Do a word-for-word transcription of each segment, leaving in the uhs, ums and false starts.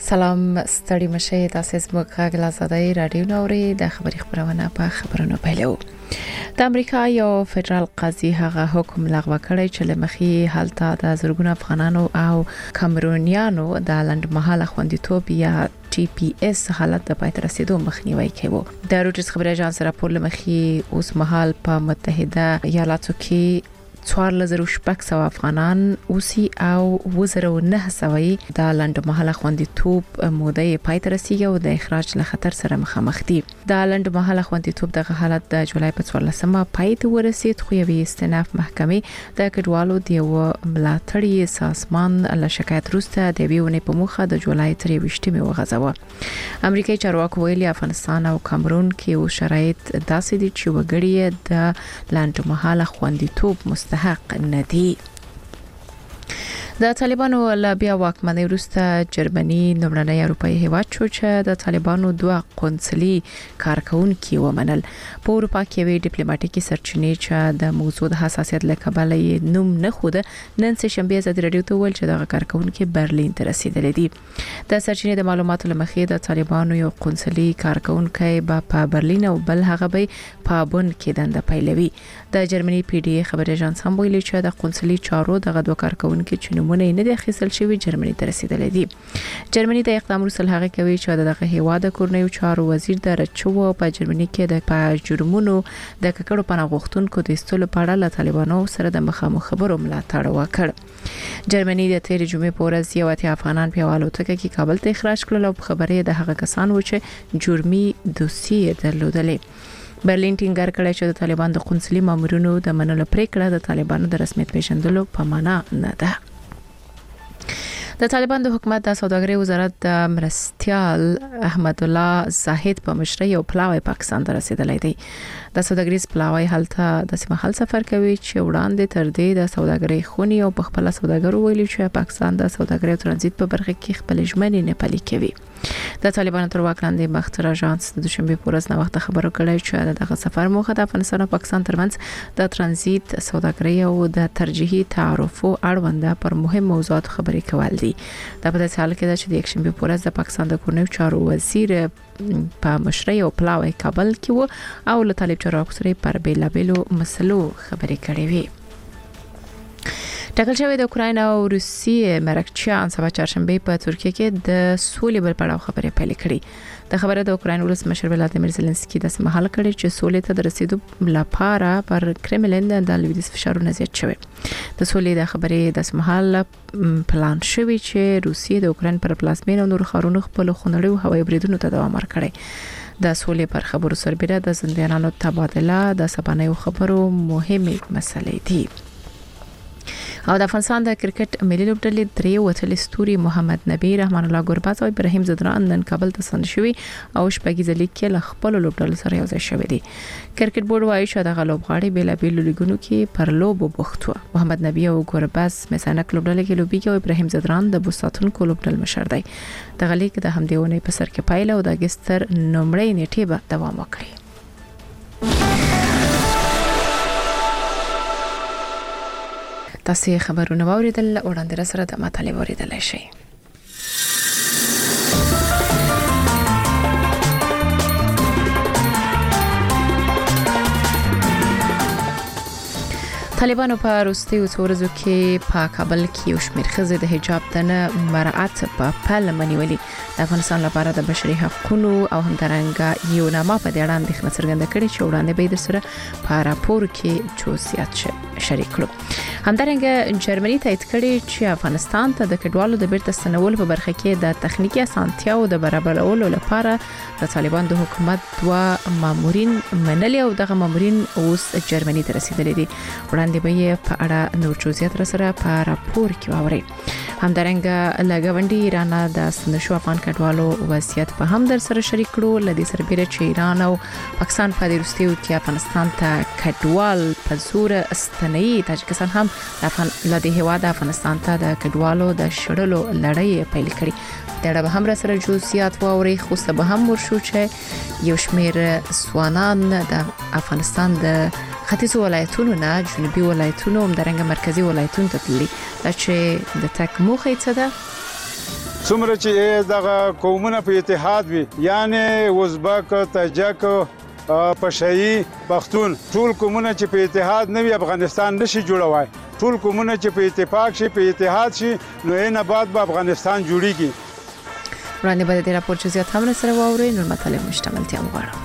سلام ستړي مشه تاسو زموږ غږ لا زده رادیو نوري د خبري خبرونه په خبرونو پیلو. د امریکا یو فدرال قاضي هغه حکم لغوه کړی چې لمخي حالت د زرګونو افغانانو او کامرونیانو د لنډمهاله خوندیتوب یا ټي پی اس حالت د پاتې رسیدو مخنیوي کوي. د روټس خبري اژانس راپور لمخي اوس مهال په متحده ایالاتو کې څوارلس زره شپږ سوه افغانان اوسي او وزره نه سوي د لنډمهاله خوندیتوب موده پای ته رسیدي او د اخراج له خطر سره مخامخ دي. د لنډمهاله خوندیتوب د حالت د جولای په څوارلسمه پای ته ورسید، خو یوې استناف محکمې د کډوالو د یو ملاتړي سازمان له شکایت وروسته د ویونې په مخه د جولای تر یوشتمه وغځاوه. امریکایي چارواکو ویلي افغانستان او کامرون کې شرایط داسې دي چې وګړي د لنډمهاله خوندیتوب مست حق ندی. د طالبانو له بیا واکمنۍ وروسته جرمني نومړنی اروپایي هیواد شو چې د طالبانو دوه قونسلي کارکونکي ومنل. په اروپا کې وی ډیپلوماټیکي سرچینې چې د موضوع د حساسیت له کبله یې نوم نه خوده نن سه شنبه ازادي رادیو ته ویل چې د کارکونکي برلین ته رسیدلې دي. د سرچینې د معلوماتو لمخې د طالبانو یو قونسلي کارکونکي په برلین او بل هغه به په بون کې دنده پیلوي. د جرمني پی ډی خبري اژانس هم ویلي چې د قونسلي چارو د غدو کارکونکي چې مونږ نه د اخیستل شوی جرمني ته رسیدلې دي. جرمني د اقدام وروسته هغه کوي چې دغه هیواد کورنیو چارو وزیر د رچو په جرمني کې د په جرمونو د ککړو پناه غوښتونکو د استولو په اړه له طالبانو سره د مخامخ خبرو ملاتړ وکړ. جرمني د تیر جمعې په ورځ یو اتیا افغانان په والوتکه کې کابل ته اخراج کړل او خبرې د هغه کسانو چې جرمي دوسیې درلودلې. برلین ټینګار کړی چې د طالبان د قونسلي مامورینو د منلو پریکړه د طالبانو د رسمیت پیژندلو په معنا نه ده. د طالبان د حکومت د سوداګرۍ وزارت د مرستيال احمد الله زاهد په مشرۍ او پلاوی پاکستان ته رسیدلی دی. د سوداګریز پلاوی حالته د سیمه سفر کوي چې وړاندې تر دې د سوداګرۍ خونی او په خپل سوداګرو ویلي چې پاکستان د سوداګرۍ او ترانزیت په برخه کې خپل ژمنې نه پلي کوي. د طالبانو تر واک لاندې مختر اژانس د دوشنبه په ورځ نو وخت خبرو کړی چې دغه سفر موخه د افغانستان او پاکستان ترمنځ د ترانزیت سوداګرۍ او د ترجیحي تعرفو اړوند پر مهم موضوعات خبرې کول دي. دا په داسې حال کې ده چې د یکشنبه په ورځ د پاکستان د کورنیو چارو وزیر په مشرۍ او پلاوی کابل کې و او له طالب چارواکو سره پر بیلابلو مسلو خبرې کړې وي. ټاکل شوی د اوکراین او روسیې مرکچیان سبا چهارشنبه په ترکیه کې د سولې بل پړاو خبرې پیل کړې. د خبره د اوکراین ولسمشر ولادیمیر زيلنسکي د سمحال کړي چې سولې ته د رسیدو لپاره پر کرملین د لویدیز فشارونه زیات شوي. د سولې د خبرې د سمحال پلان شوی چې روسیې د اوکراین پر پلازمین او نور خارونو خپل خونړیو هوایي بریدونو ته دوام ورکړي. د سولې پر خبرو سربېره د زندانیانو تبادله د سبانیو خبرو مهمه مسلې دي. او د افغانستان د کرکټ ملي لوبډلې درې وتلې ستوري محمد نبی، رحمان الله ګورباز او ابراهیم زدران نن کابل ته ستنه شوي او شپږیزه لیګ کې له خپل لوبډلو سره یو ځای شوي دي. کرکټ بورډ وایي چې د لوبغاړي بیلابیل لیګونو کې پر لوبو بوخت و. محمد نبی او ګورباز مسانک لوبډلې کې لوبي او ابراهیم زدران د بوساتونکو لوبډل مشر دی. د غلیګ د همدیونه په سر کې پایله او د اگستر نومړی نیټه به دوام وکړي. تاسو خبرونه واوریدل، وړاندې را سره د مطالعه واوریدل شي. طالبانو په وروستي ورځو کې په کابل کې یو شمېر ښځې د حجاب د نه مراعات په پل منولي. د افغانستان لپاره د بشري حقوقو او همدارنګه یو نامه په دې اړه اندېښنه څرګنده کړې چې وړاندې به د سره په راپور کې جزئیات شریک کړو. همدارنګه جرمني تایید کړي چې افغانستان ته د کډوالو د بیرته ستنولو په برخه کې د تخنیکی اسانتیاو د برابرولو لپاره د طالبان د حکومت دوه مامورین منلي او دغه مامورین اوس جرمني ته رسیدلي دي. وړاندې به په اړه نور جزئیات سره په راپور کې واوري. همدارنګه لګاونډي ایران د سنشو افغان کډوالو وضعیت په هم در سره شریک کړو. لدی سربېره چې ایران او پاکستان په دې وروستیو کې افغانستان ته کډوال په زور استنوي. تاجکستان هم د افغان لدی هوا د افغانستان ته د کډوالو د شړلو لړۍ پیل کړي. دا به هم را سره جزئیات واوري. خو څه به هم ورشو چې یو شمېر سوانان د افغانستان د ختیځو ولایتونو نه جنوبي ولایتونو هم درنګ مرکزی ولایتونو ته تللي. دا چې د تک موخه څه ده؟ څومره چې دغه قومونه په اتحاد وي، یعنی ازبک، تاجک، پشاهي، پښتون، ټول قومونه چې په اتحاد نه وي افغانستان نشي جوړوای. ټول قومونه چې په اتفاق شي، په اتحاد شي، نو یې نه بعد به افغانستان جوړیږي. وړاندې به د راپور جزئیات هم سره واورئ. نور مطالب مشتملتیا وغواړم.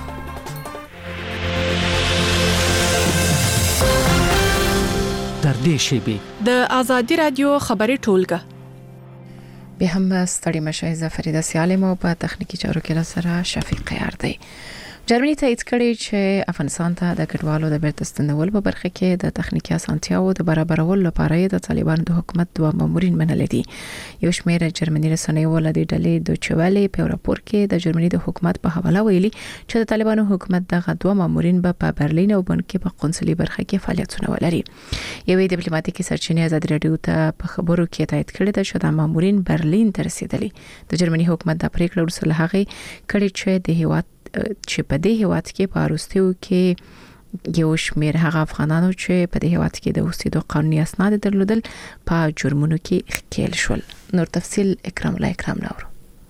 در دې شیبې د آزادي رادیو خبري ټولګه به هم ستړي مشه زفریده سیالم او په تخنیکی چارو کې سره شفیق یاردی. جرمني تایید کړي چې افغانستان ته د کډوالو د بیرته ستنول په برخه کې د تخنیکی اسانتیاو د برابرولو لپاره د طالبانو د حکومت دوه مامورین منل دي. یو شمېر جرمني رسنیو ولدي ډلې د چوالې په راپور کې د جرمني د حکومت په حواله ویلي چې د طالبانو حکومت دغه دوه مامورین به په برلین او بن کې په قونسلي برخه کې فعالیتونه ولري. یوې ډیپلوماټیکي سرچینې آزادي رادیو ته په خبرو کې تایید کړي چې د مامورین برلین ته رسیدلي. د جرمني حکومت د پریکړې وروسته هغه کړي چې د هیواد چې په دې هیواد کې په اروستیو کې یو شمېر هغه افغانانو چې په دې هیواد کې د اوسېدو قانوني اسناد درلودل په جرمونو کې ښکېل شول. نور تفصيل اکرام الله اکرام نور.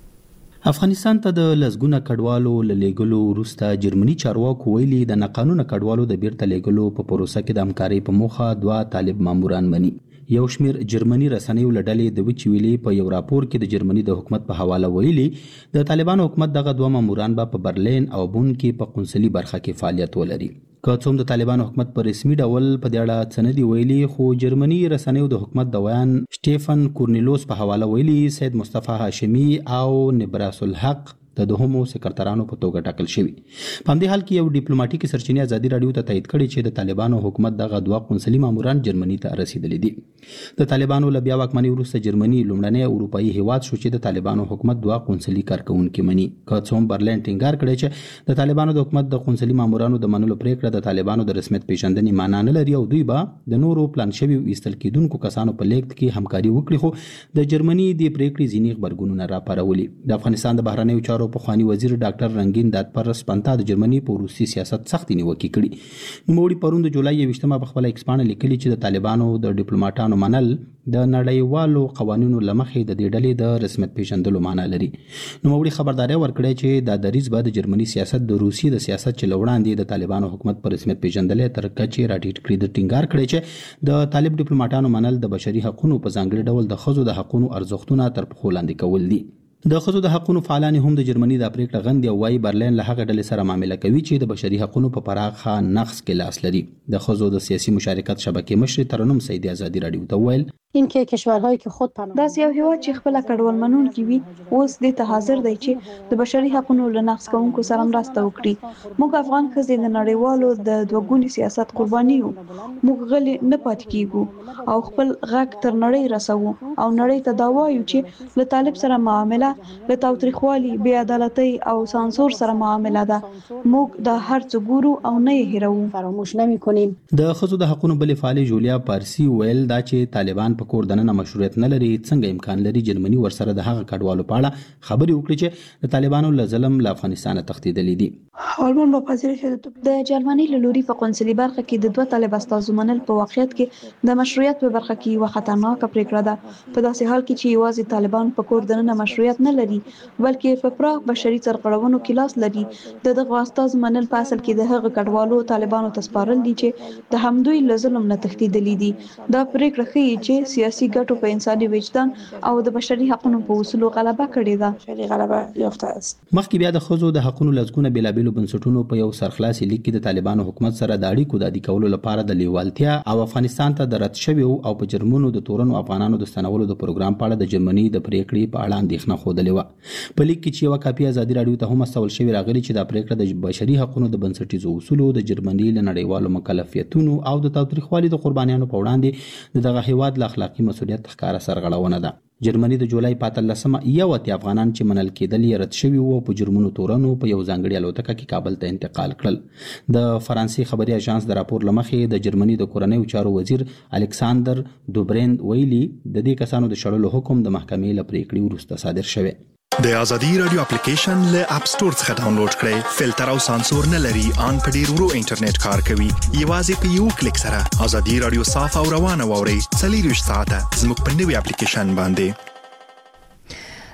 افغانستان ته د لزګونه کډوالو لېګلو وروسته جرمني چارواکو ویلي د ناقانونه کډوالو د بیرته لېګلو په پروسه کې د همکارۍ په موخه دوه طالب ماموران مني. یو شمیر جرمني رسنیو لړلې د وچویلې په یو راپور کې د جرمني د حکومت په حواله ویلي د طالبانو حکومت دغه دوه ماموران به په برلین او بون کې په قونسلي برخه کې فعالیت ولري. که څوم د طالبانو حکومت په رسمي ډول په دې اړه څه نه دی ویلي، خو جرمني رسنیو د حکومت د ویان سټيفن کورنیلوس په حواله ویلي سید مصطفی هاشمی او نبراس الحق د دوهمو سکرټرانو په توګه ټاکل شوی. په همدې حال کې یو ډیپلوماټیکي سرچینې آزادي رادیو ته تایید کړي چې د طالبانو حکومت دغه دوه قونسلي ماموران جرمني ته رسیدلي دي. د طالبانو له بیا واکمنۍ وروسته جرمني لومړنی اروپایي هیواد شو چې د طالبانو حکومت دوه قونسلي کارکونکي مني. که څوم برلین ټینګار کړي چې د طالبانو د حکومت د قونسلي مامورانو د منلو پریکړه د طالبانو د رسمیت پیژندنې معنی نه لري او دوی به د نورو پلان شوي ایستل کېدونکو کسانو په لیږد کې همکاري وکړي، خو د جرمني د پریکړې ځینې غبرګونونه راپارولي. د افغانستان د بهرنیو چارو پخواني وزیر ډاکټر رنگین دادپرس پنتا د جرمني په روسي سیاست سختي نیوکه کړي. نوموړي پروند د جولای یوویشتمه په خپل ایکس باندې لیکلي چې د طالبانو د ډیپلوماټانو منل د نړیوالو قوانینو لمخې د دې ډلې د رسمیت پیژندلو معنی لري. نوموړي خبرداري ورکړه چې د دریځ به د جرمني سیاست د روسي د سیاست چې لوړاندې د طالبانو حکومت پر رسمیت پیژندلې تر کچې راټیټ کړي. د ټینګار کړي چې د طالب ډیپلوماټانو منل د بشري حقوقو په ځانګړي ډول د ښځو د حقوقو ارزښتونه تر پښو لاندې کول دي. د ښځو د حقوقو فعالان هم د جرمني د پریکړه غندي او وايي برلین له هغه ډلې سره معامله کوي چې د بشري حقوقو په پراخه نقض کې لاس لري. د ښځو د سیاسي مشارکت شبکې مشر ترنم سیدی آزادي رادیو ته ویل این که کشورهایی که خود پناه داس یو هیواد چې خپل کډوال منونکي وي اوس د ته حاضر دی چې د بشري حقوقو له نقض کوونکو سره مرسته وکړي. موږ افغان ښځې د نړیوالو د دوګوني سیاست قرباني یو. موږ غلي نه پاتې کیږو او خپل غږ تر نړۍ رسوو او نړۍ ته دا وایو چې له طالب سره معامله له تاوتریخوالي، بې عدالتۍ او سانسور سره معامله ده. موږ د هر څه ګورو او نه یې هیرو، فراموش نمی‌کنیم. د ښځو د حقوقو بلې فعالې جولیا پارسی ویل دا چې طالبان په کور دننه مشروعیت نه لري، څنګه امکان لري جرمني ورسره د هغه کډوالو په اړه خبرې وکړي چې د طالبانو له ظلم له افغانستانه تښتېدلي دي. آلمان با پذیرش د جرمني له لوري په قونسلي برخه کې د دوه طالب استازو منل په واقعیت کې د مشروعیت په برخه کې یو خطرناکه پریکړه ده. په داسې حال کې چې یوازې طالبان په کور دننه مشروعیت نه لري بلکې په پراخ بشري سرغړونو کې لاس لري. د دغه استازو منل په اصل کې د هغه کډوالو طالبانو ته سپارل دي چې د همدوی له ظلم نه تښتېدلي دي. دا پریکړه ښیي چې سیاسي ګټو په انساني وجدان او د بشري حقوقو په اصولو غلبه کړې ده. بشري غلبه یافته است. مخکې بیا د ښځو د حقوقو لزګونه بېلابېلو بنسټونو په یو سرخلاصي لیک کې د طالبانو حکومت سره د اړیکو د عادي کولو لپاره د لیوالتیا او افغانستان ته د رد شویو او په جرمونو د تورنو افغانانو د ستنولو د پروګرام په اړه د جرمني د پریکړې په اړه اندېښنه ښودلې وه. په لیک کې چې یوه کاپي آزادي رادیو ته هم استول شوې راغلي چې دا پریکړه د بشري حقوقو د بنسټیزو اصولو، د جرمني له نړیوالو مکلفیتونو او د تاوتریخوالي د قربانیانو په وړاندې د دغه هیواد له اخلاقي مسؤلیت ښکاره سرغړونه ده. جرمني د جولای په اتلسمه یو اتیا افغانان چې منل کېدل یې رد شوي وو په جرمونو تورنو په یو ځانګړي الوتکه کې کابل ته انتقال کړل. د فرانسې خبري اژانس د راپور له مخې د جرمني د کورنیو چارو وزیر الکساندر دوبریند ویلي د دې کسانو د شړلو حکم د محکمې له پریکړې وروسته صادر شوی. د آزادي رادیو اپلیکیشن له اپ سټور څخه ډاونلوډ کړئ. فلټر او سانسور نه لري، ان په ډیر ورو انټرنیټ کار کوي. یوازې په یو کلیک سره آزادي رادیو صاف او روانه واورئ. څلور ساعته زموږ په نوې اپلیکیشن باندې.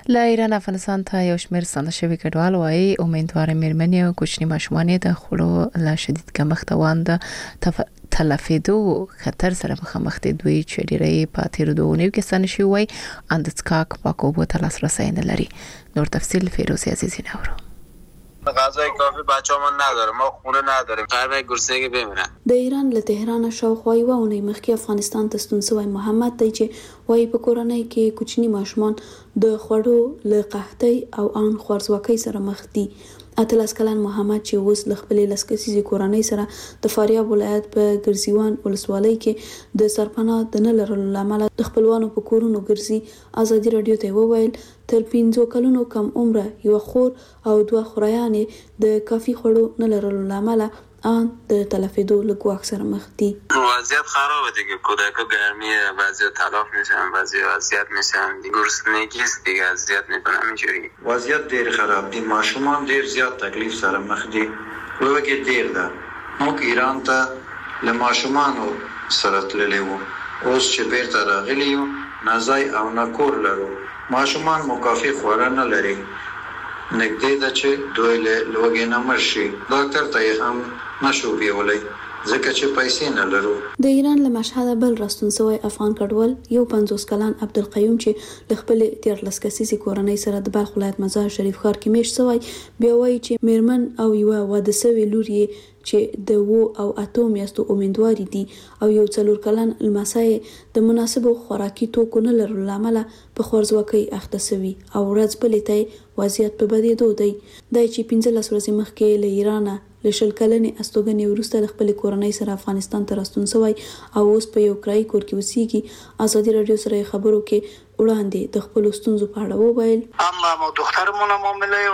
له ایران افغانستان ته یو شمېر ستانه شوي کډوال وايي امیدوار مېرمنې او کوچني ماشومان د خوړو له شدید کمښت وانده تلفیدو خطر سره مخامخ دي. دوی چې ډېری په تیر دوه نیو کې ستانه شوي وي اندڅکاک پاکو بو تل لاسرسی نه لري. نور تفصیل فیروزی عزیزی نورو. غذای کافی بچه‌مون نداره، ما خونه نداریم، قربای گرسنگی بمیرن. د ایران له تهران شاوخوا یو اونۍ مخکې افغانستان ته ستون شوی محمد دی چې وايي په کورنۍ کې کوچني ماشومان د خوړو له قحطۍ او ان خوارځواکۍ سره مخ دي. اتلس کلن محمد چې اوس له خپلې لس کسیزې کورنۍ سره د فاریاب ولایت په ګرزیوان ولسوالۍ کې د سرپناه د نه لرلو له امله د خپلوانو په کورونو ګرځي. ازادي راډیو ته وویل تر پنځو کلونو کم عمره یو خور او دوه خورایانې د کافي خوړو نه لرلو له امله آن د تلفیدو له ګواښ سره مخ دي. وضعیت خرابه دیگه، کودکا گرمیه، بعضی تلف میشن، بعضی اذیت میشن، گرسنگی است دیگه، اذیت میکنن اینجوری. وضعیت ډیر خراب دي، ماشومان ډیر زیات تکلیف سره مخ دي. وګورئ ډیر ده. موږ ایران ته له ماشومانو سره تللی وو، اوس چې بیرته راغلی یو نازای او نکور لرو. ماشومان مکافي خوړه نه لري. نږدې ده چې دوی له لوږې نه مړ شي. ډاکټر ته یې هم نشو بیولی ځکه چې پیسې نه لرو. د ایران له مشهده بل راستون شوی افغان کډوال یو پنځوس کلن عبدالقیوم چې له خپل دیارلس کسیزې کورنۍ سره د بلخ ولایت مزار شریف ښار کې میشت شوی بیا وایي چې میرمن او یوه واده شوې لور یې چې د وو او اتو میاشتو امیندواري دي او یو څلور کلن لمسی د مناسبو خوراکي توکو نه لرلو له امله په خوارځواکۍ اخته شوي او ورځ بلې ته وضعیت په بدېدو دی. دی چې پنځلس ورځې مخکې له ایرانه له شل کلنې استوګنې وروسته له خپلې کورنۍ سره افغانستان ته راستون شوی او اوس په یو کرایي کور کې اوسیږي. ازادي راډیو سره خبرو کې وړاندې د خپلو ستونزو په اړه وویل. اما دخترمون معامله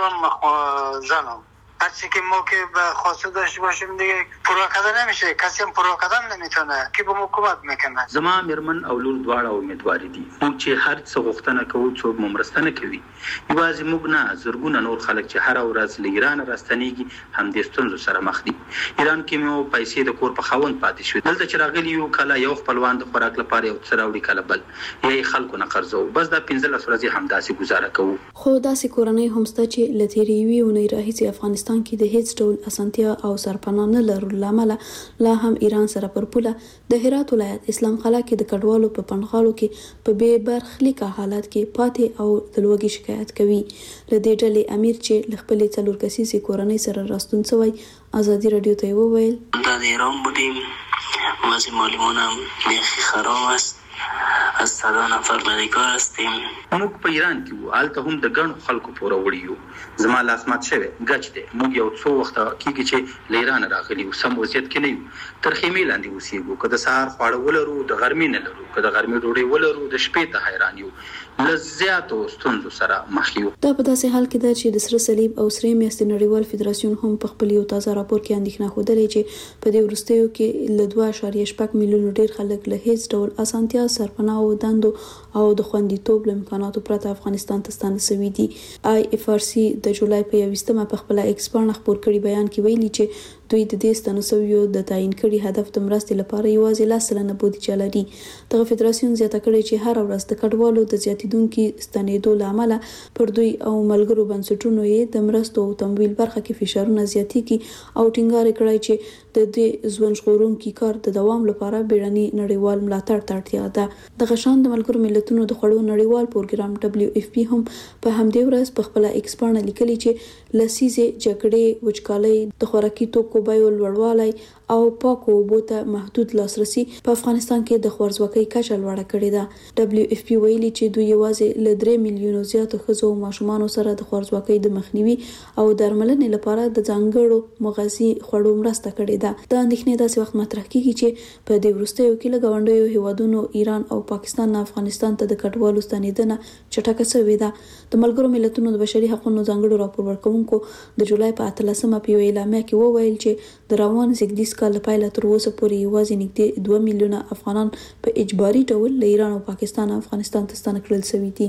و زنم هرچی که ما که به خواسته داشته باشیم دیگه پروکده نمیشه، کسی هم پروکده نمیتونه که به ما کمک میکنه. زما میرمن او لور دواړه امیدواري دي چې هر څه غوښتنه کوو څوک مو مرسته نه کوي. یوازې موږ نه زرګونه نور خلک چې هر ورځ له ایران راستنیږي هم د ستونزو سره مخ دي. ایران کې مو پیسې د کور په خاوند پاتې شو. دلته چې راغلی یو کله یو خپلوان د خوراک لپاره یو څه راوړي کله بل یې خلکو نه قرضو بس دا پنځلس ورځې همداسې گزاره کوو. خو داسې کورنۍ هم شته چې له تېرې یوې اونۍ راهیسې افغانستان کې د هیڅ ډول اسانتیا او سرپناه نه لرلو له امله لا هم ایران سره پر پوله د هرات ولایت اسلام قلعه کې د کډوالو په پنډغالو کې په بې برخلیکه حالت کې پاتې او د لوږې شکایت کوي. له دې ډلې امیر چې له خپلې څلور کسیزې کورنۍ سره راستون شوی ازادي راډیو ته وویل در ایران بودیم، وضع مالیمون هم بیخی خراب است، از صدا نفر بدهکار هستیم. موږ په ایران کې وو، هلته هم د ګڼو خلکو پوره وړي یو. زما لاس مات شوی ګچ دی. موږ یو څو وخته کېږي چې له ایران راغلي یو، سم وضعیت کې نه یو. تر خیمې لاندې اوسېږو، که د سهار خواړه ولرو د غرمې نه لرو، که د غرمې ډوډۍ ولرو د شپې ته حیران یو. له زیاتو ستونزو سره مخ یو. دا په داسې حال کې ده چې د سره صلیب او سرې میاشتې نړیوال فدراسیون هم په خپل یو تازه راپور کې اندېښنه ښودلې چې په دې وروستیو کې له دوه اعشاریه شپږ میلیونو ډېر خلک له هیڅ ډول اسانتیا، سرپناه او دندو او د خوندیتوب له امکاناتو پرته افغانستان ته ستانه شوي دي. آی اف آر سی د جولای په یوویشتمه په خپله ایکس پاڼه خپور کړي بیان کې ویلي چې دوی د دې ستانه شویو د تعیین کړي هدف د مرستې لپاره یوازې لس سلنه بودیجه لري. دغه فدراسیون زیاته کړې چې هره ورځ د کډوالو د زیاتېدونکي ستنېدو له امله پر دوی او ملګرو بنسټونو یې د مرستو او تمویل برخه کې فشارونه زیاتېږي او ټینګار کړی چې د دې ژوند ژغورونکي کار د دوام لپاره بیړني نړیوال ملاتړ ته اړتیا ده. دغه شان د ملګرو ملتونو د خوړو نړیوال پروګرام ډبلیو اف پی هم په همدې ورځ په خپله ایکس پاڼه لیکلي چې لسیزې جګړې، وچکالۍ، د خوراکي توکو بیو لوړوالی او پاکو اوبو ته محدود لاسرسي په افغانستان کې د خوارځواکۍ کچه لوړه کړې ده. ډبلیو اف پی ویلي چې دوی یوازې له درې میلیونو زیاتو ښځو او ماشومانو سره د خوارځواکۍ د مخنیوي او درملنې لپاره د ځانګړو مغذي خوړو مرسته کړې ده. دا اندېښنې داسې وخت مطرح کیږي چې په دې وروستیو کې له ګاونډیو هیوادونو ایران او پاکستان نه افغانستان ته د کډوالو ستنېدنه چټکه شوې ده. د ملګرو ملتونو د بشري حقوقو ځانګړو راپور ورکوونکو د جولای په اتلسمه په یوه اعلامیه کې وویل چې د روان زېږدیز کال له پیله تر اوسه پورې یوازې نږدې دوه میلیونه افغانان په اجباري ډول له ایران او پاکستان افغانستان ته ستانه کړل شوي دي.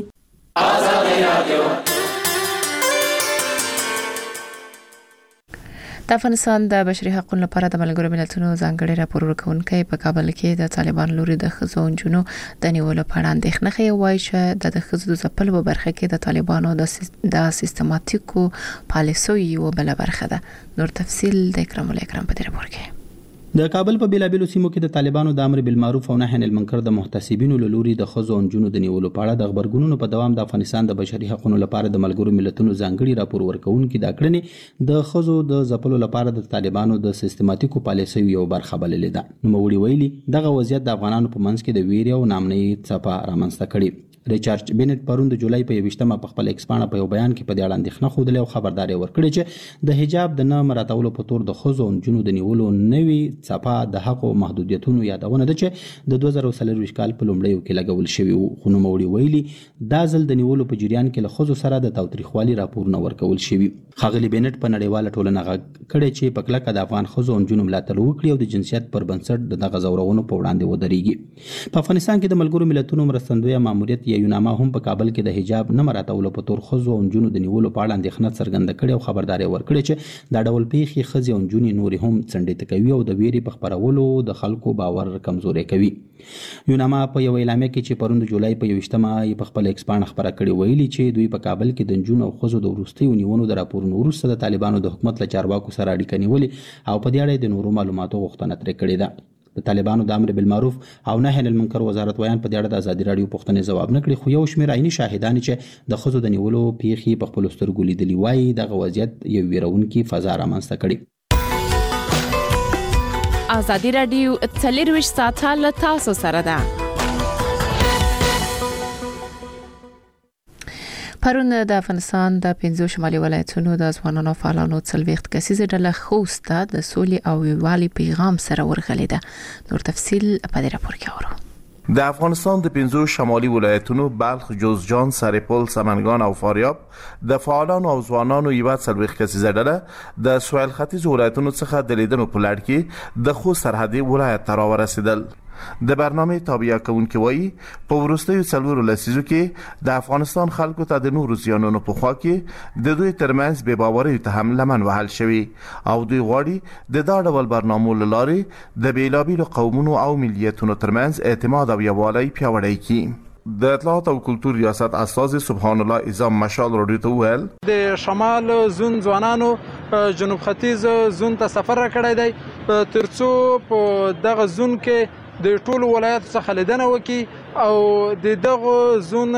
د افغانستان د بشري حقوقو لپاره د ملګرو ملتونو ځانګړي راپور ورکونکي په کابل کې د طالبان لوري د خزو انجونو د نیولو په اړه اندېښنه کوي، وایي چې د خزو د ځپلو په برخه کې د طالبانو د سیستماتیکو پالیسیو یو بل برخه ده. نور تفصیل د اکرام الاکرام په راپور کې. د کابل په بیلابیلو سیمو کې د طالبانو د امر بالمعروف او نهي عن المنکر د محتسبینو لوري د خزو انجونو د نیولو په اړه د خبرګونونو په دوام د افغانستان د بشري حقوقو لپاره د ملګرو ملتونو ځانګړي راپور ورکونکي د کړنې د خزو د ځپلو لپاره د طالبانو د سیستماتیکو پالیسیو یو برخه بللې ده. نو وړي ویلي دغه وضعیت د افغانانو په منځ کې د ویرې او نامنۍ څپه رامنځته کړي. ریچارډ بینټ پرون د جولای په یوشتمه په خپل ایکس پاڼه په یو بیان کې په دې اړه اندېښنه خوده او خبرداري ورکړي چې د حجاب د نه مراتبو په تور د خزو انجونو د نیولو نوي څپه د حق او محدودیتونو یادونه ده چې د دوه زره څلور کال په لومړیو کې لګول شوی وو. خو نو موري ویلي دا ځل د نیولو په جریان کې له خزو سره د تاوتریخوالي راپورونه ورکول شوی. خاغلی بینټ په نړیواله ټولنه غږ کړي چې په کلکه د افغان خزو انجونو ملاتړ وکړي او د جنسیت پر بنسټ دغه زورونو په وړاندې ودرېږي. په افغانستان کې د ملګرو ملتونو مرستندوی ماموریت یو نامه هم په کابل کې د حجاب نه مراتبو په تور خزو او انجونو د نیولو په اړه اندېښنه څرګنده کړې او خبرداري ورکړې چې دا ډول پیښې ښځې او نجونې نورې هم څنډې کوي او د ویرې په خپرولو د خلکو باور کمزوري کوي. یوناما په یو اعلامیه کې چې پرون د جولای په یوشتمه په خپل ایکس پاڼه خبره کړې ویلي چې دوی په کابل کې د نجونو او ښځو د وروستیو نیونو د راپورونو وروسته د طالبانو د حکومت له چارواکو سره اړیکه نیولې او په دې اړه د نورو معلوماتو غوښتنه ترې کړې ده. د طالبانو د امر بالمعروف او نهي عن المنکر وزارت ویان په دې اړه د ازادي رادیو پوښتنې ځواب نه کړي، خو یو شمېر عیني شاهدان چې د خزو د نیولو پیښې په خپل سترګو لیدلي وایي دغه وضعیت یو ویرونکي فضا رامنځته کړي. ازادي رادیو څلرویشت ساعته له تاسو سره ده. پرون د افغانستان د پنځو شمالي ولایتونو د ځوانانو فعالانو څلوېښت کسیزه ډله خوست ته د سولې او یووالي پیغام سره ورغلې ده. نور تفصیل په دې راپور کې اورو. د افغانستان د پنځو شمالي ولایتونو بلخ، جوزجان، سرپل، سمنگان او فاریاب د فعالانو او ځوانانو یوه څلوېښت کسیزه ډله د سویل ختیځ ولایتونو څخه د لیدنو په لړ کې د خوست سرحدي ولایت ته راورسېدل. د برنامه تابعیه کوونکي وایي په وروستیو څلورو لسیزو کې د افغانستان خلکو ته د نورو زیانونو په خوا کې د دوی ترمنځ بې باوریو ته هم لمن وهل شوي او دوی غواړي د دا ډول برنامو له لارې د بېلابېلو قومونو او ملیتونو ترمنځ اعتماد او یووالی پیاوړی کړي. د اطلاعات او کلتور ریاست استازي سبحان الله اعظم مشال رادیو ته وویل د شمال زون ځوانانو جنوب ختیځ زون ته سفر کړی دی ترڅو په دغه زون کې د ټولو ولایتو څخه لیدنه وکړي او د دغه زون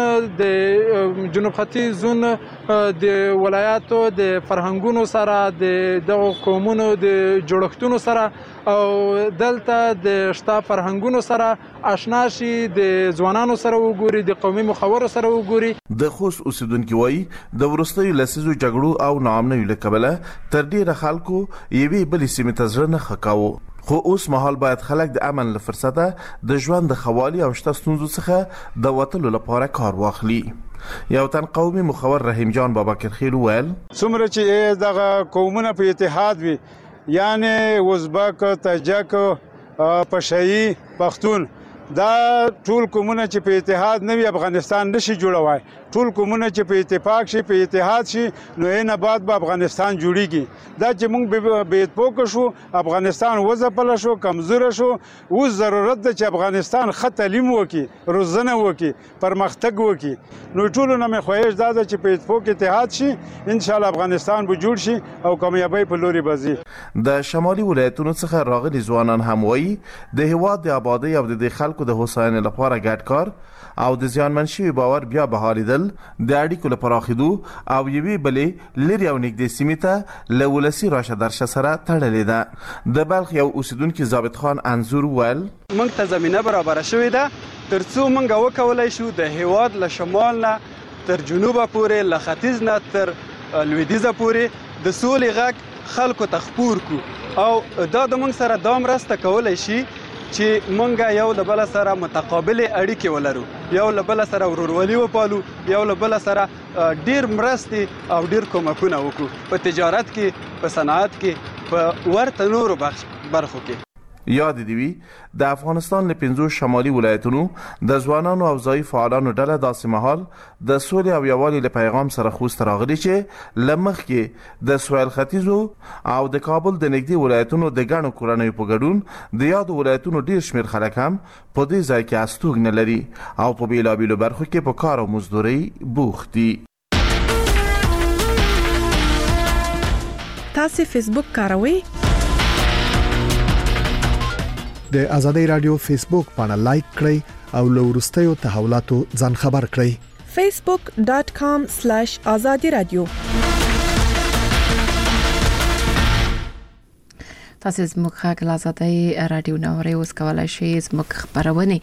د جنوب ختیځ زون د ولایتو د فرهنګونو سره د دغه قومونو د جوړښتونو سره او دلته د شته فرهنګونو سره آشنا شي، د ځوانانو سره وګوري، د قومي مخورو سره وګوري. د خوست اوسیدونکو وایي د وروستیو لسیزو جګړو او ناامنیو له کبله تر ډیره خلکو یوې بلې سیمې ته زړه نه ښه کاوه، خو اوس مهال باید خلک د امن له فرصته د ژوند د خوالي او شته ستونزو څخه د وتلو لپاره کار واخلي. یو تن قومي مخور رحیم جان بابکر خیل ویل څومره چې دغه قومونه په اتحاد وي، یعنی ازبک، تاجک، پشاهي، پښتون، دا ټول قومونه چې په اتحاد نه وي افغانستان نشي جوړوای. ټول قومونه چې په اتفاق شي، په اتحاد شي، نو نه بعد به افغانستان جوړیږي. دا چې موږ به اتفاق شو افغانستان وځپل شو، کمزور شو. اوس ضرورت ده چې افغانستان ښه تعلیم وکړي، روزنه وکړي، پرمختګ وکړي. نو ټول نه مې خواهش ده چې په اتفاق اتحاد شي، ان شاء الله افغانستان به جوړ شي او کامیابی په لوري بځي. د شمالي ولایتونو څخه راغلي ځوانان هم وایي د هیواد د آبادی او د خلکو د هوساینې لپاره ګډ کار او د زیانمن شوي باور بیا بحالیدل د اړیکو له پراخېدو او یوې بلې لرې او نږدې سیمې ته له ولسي راشه درشه سره تړلې ده. د بلخ یو اوسیدونکي ضابط خان انځور ویل موږ ته زمینه برابره شوې ده ترڅو موږ وکولی شو د هیواد له شمال نه تر جنوبه پورې، له ختیځ نه تر لویدیځه پورې د سولې غږ خلکو ته خپور کړو او دا د موږ سره دا مرسته کولی شي چې مونږه یو له بل سره متقابل اړیکې ولرو، یو له بل سره ورورولي وپالو، یو له بل سره ډیر مرستې او ډیر کومکونه وکړو په تجارت کې، په صنعت کې، په ورته نورو برخو کې. یاد دی وی د افغانستان له پنځو شمالي ولایتونو د ځوانانو او ځای فعالانو ډله داسې مهال د سولې او یووالي له پیغام سره خوست راغلي چې لمخ کې د سویل ختیځو او د کابل د نږدې ولایتونو د ګڼو کورنیو په ګډون د یادو ولایتونو ډیر شمیر خلک هم په دې ځای کې استوګنه لري او په بیلابیلو برخو کې په کار او مزدوري بوخت دي. تاسو فیسبوک کاروئ؟ د آزادۍ رادیو فیسبوک پاڼه لایک کړئ او له وروستیو تحولاتو ځان خبر کړئ. facebook dot com slash azadi radio. تاسو زموږ غږ له آزادۍ رادیو نوري اوس کولای شئ زموږ خبرونه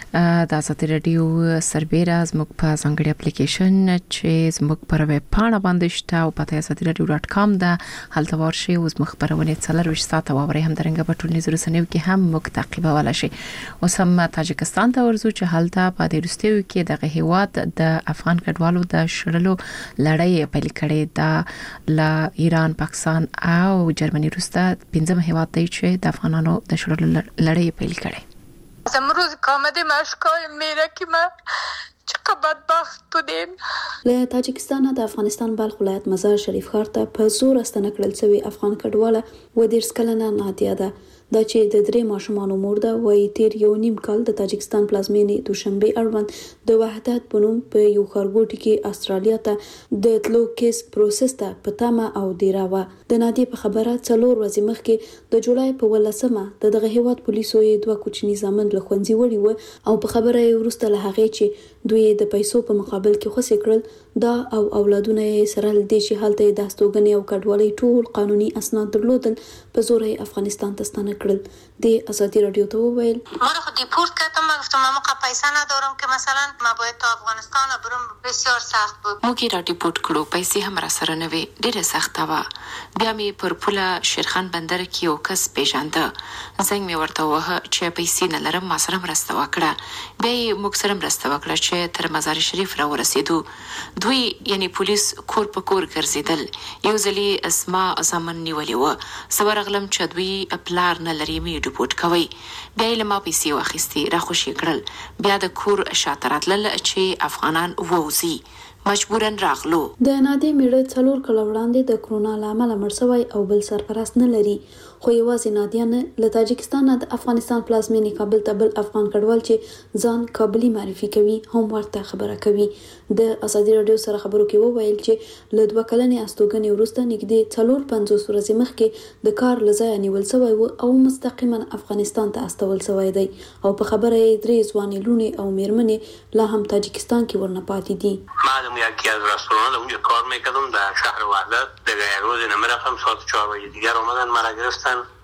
د آزادۍ رادیو سربېره زموږ په ځانګړي اپلیکیشن چې زموږ پر ویب پاڼه باندې شته او پته azadi radio dot com دا هلته ورشي او زموږ خبرونه څلور ساعت او اوري هم درنګ په ټولنیزو رسنیو کې هم موږ تعقیبولای شئ. اوس هم تاجکستان ته ورزو چې هلته په دې رستیو کې د هیواد د افغان کډوالو د شړلو لړۍ پیل کړې ده ل ایران، پاکستان او جرمني روستا پنځم هیواد دی چې د افغانانو د شړلو لړۍ پیل کړې. امروز کامدیم اشکال میره که من چقدر بدبخت بودیم. له تاجکستان د افغانستان بلخ ولایت مزار شریف ښار ته په زور استنه کړل شوی افغان کډواله و دېرش کلنه نادیه ده دا چې د درې ماشومانو مور ده. وایي تیر یو نیم کال د تاجکستان پلازمینې دوشنبه اړوند د وحدت بنوم په یو ښارګوټي کې استرالیا ته د تلو کیس پروسس ته په تمه او دیره وه. د نادیې په خبره څلور ورځې مخکې د جولای په ولسمه د دغه هیواد پولیسو یې دوه کوچني زامن له ښوونځي وړي وو او په خبره یې وروسته له هغې چې دوی د پیسو په مقابل کې خوسې کړل دا او اولادونه یې سره له دې چې هلته یې د استوګنې او کډوالۍ ټول قانوني اسناد درلودل په زور یې افغانستان ته ستانه کړل. د آزادی رادیو ته وویل ما رو خود دیپورت کردم. من گفتم من موقع پیسه ندارم که مثلا ما باید تا افغانستان برم. بسیار سخت بود. موږ را دیپورت کړو، پیسې هم را سره نه وي، ډیره سخته وه. بیا مې پر پوله شیرخان بندر کې یو کس پیژانده، زنګ مې ورته ووهه چې پیسې نه لرم، ما سره مرسته وکړه. بیا یې موږ سره مرسته وکړه چې تر مزار شریف را ورسېدو. دوی یعنی پولیس کور په کور ګرځېدل. یو ځل یې اسما زامن نیولې وه، زه ورغلم چې دوی پلار نه لري مې ډیپورت کوي. بیا یې له ما پیسې واخیستې، را خوشي کړل. بیا د کور شاته راتلل چې افغانان ووځي، مجبورن راغلو. د نادې میړه څلور کاله وړاندې د کرونا له امله مړ شوی او بل سرپرست نه لري. خو یوازې نادیه نه، له تاجکستان د افغانستان پلازمینې کابل ته بل افغان کډوال چې ځان کابلی معرفي کوي هم ورته خبره کوي. د آزادی رادیو سره خبرو کې وویل چې له دوه کلنې استوګنې وروسته نږدې څلور پنځوس ورځې مخکې د کار له ځایه نیول شوی و او مستقیما افغانستان ته استول شوی دی او په خبره یې درې ځوانې لوڼې او میرمنې لا هم تاجکستان کې ورنه پاتې دي. معلوم یکی از رستوران اونجا کار میکردم در شهر وحدت. دیگه یک روز نمیرفتم، ساعت چهار بجه دیگر اومدن مرا گرفتن،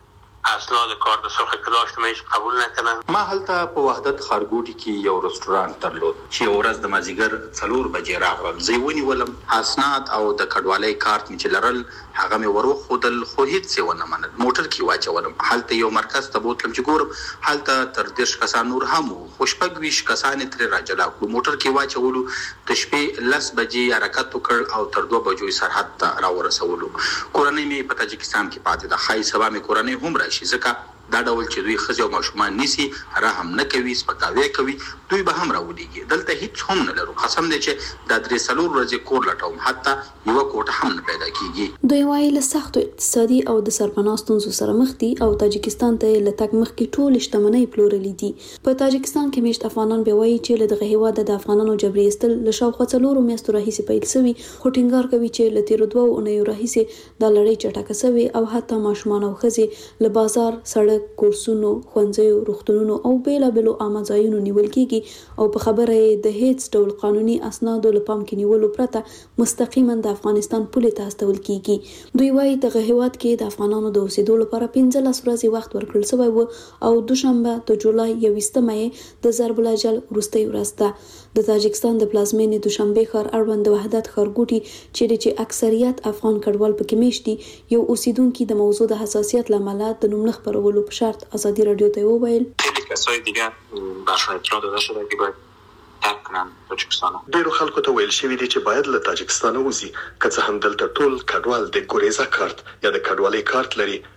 اسناد کارت سرخ که داشتم هیچ قبول نکردن. ما هلته په وحدت ښارګوټي کې یو رستوران درلود چې یو ورځ د مازیګر څلور بجې راغلم. زه یې ونیولم، اسناد او د کډوالۍ کارت مې چې لرل هغه مې ور وښودل، خو هیڅ یې ونه منل. موټر کې واچولم، هلته یو مرکز ته بوتلم چې ګورم هلته تر دېرش کسان نور هم وو، خو شپږ ویشت کسان یې ترې راجلا کړو. موټر کې واچولو، د شپې لس بجې حرکت وکړ او تر دوه بجو سرحد ته راورسولو. کورنۍ مې په تاجکستان کې پاتې ده. ښایي سبا مې کورنۍ هم راشي، ځکه دا ډول چې دوی ښځې او ماشومان نیسي، رحم نه کوي، سپکاوی کوي، دوی به هم راولیږي. دلته هیڅ هم نه لرو. قسم دی چې دا درې څلور ورځې کور لټوم، حتی یوه کوټه هم نه پیدا کیږي. دوی وایي له سختو اقتصادي او د سرپناه ستونزو سره مخ دي او تاجکستان ته له تګ مخکې ټولې شتمنۍ پلورلې دي. په تاجکستان کې میشت افغانان بیا وایي چې له دغه هیواده د افغانانو جبري ایستل له شاوخوا څلورو میاشتو راهیسې پیل شوي، خو ټینګار کوي چې له تېرو دوو اونیو راهیسې دا لړۍ چټکه شوې او حتی ماشومان او ښځې له بازار، سړک، کورسونو، ښوونځیو، روغتونونو او بیلابیلو عامه ځایونو نیول کیږي او په خبره یې د هیڅ ډول قانوني اسنادو له پام کې نیولو پرته مستقیما د افغانستان پولې ته استول کیږي. دوی وایي دغه هیواد کې د افغانانو د اوسېدو لپاره پنځلس ورځې وخت ورکړل شوی و او دوشنبه د جولای یوویشتمه یې د ضرب الاجل وروستۍ ورځ ده. د تاجکستان د پلازمینې دوشنبه ښار اړوند د وحدت ښارګوټي چیرې چې اکثریت افغان کډوال پکې میشت دي، یو اوسیدونکي د موضوع د حساسیت له امله د نوم نه خپرولو په شرط آزادی رادیو ته وویل خیلی کسای دیگه برشون اطلاع داده شده که باید ترک کنن تاجکستان. ډیرو خلکو ته ویل شوي دي چې باید له تاجکستان وځي، که څه هم دلته ټول کډوال د ګوریزا کارت یا د کډوالۍ کارت لري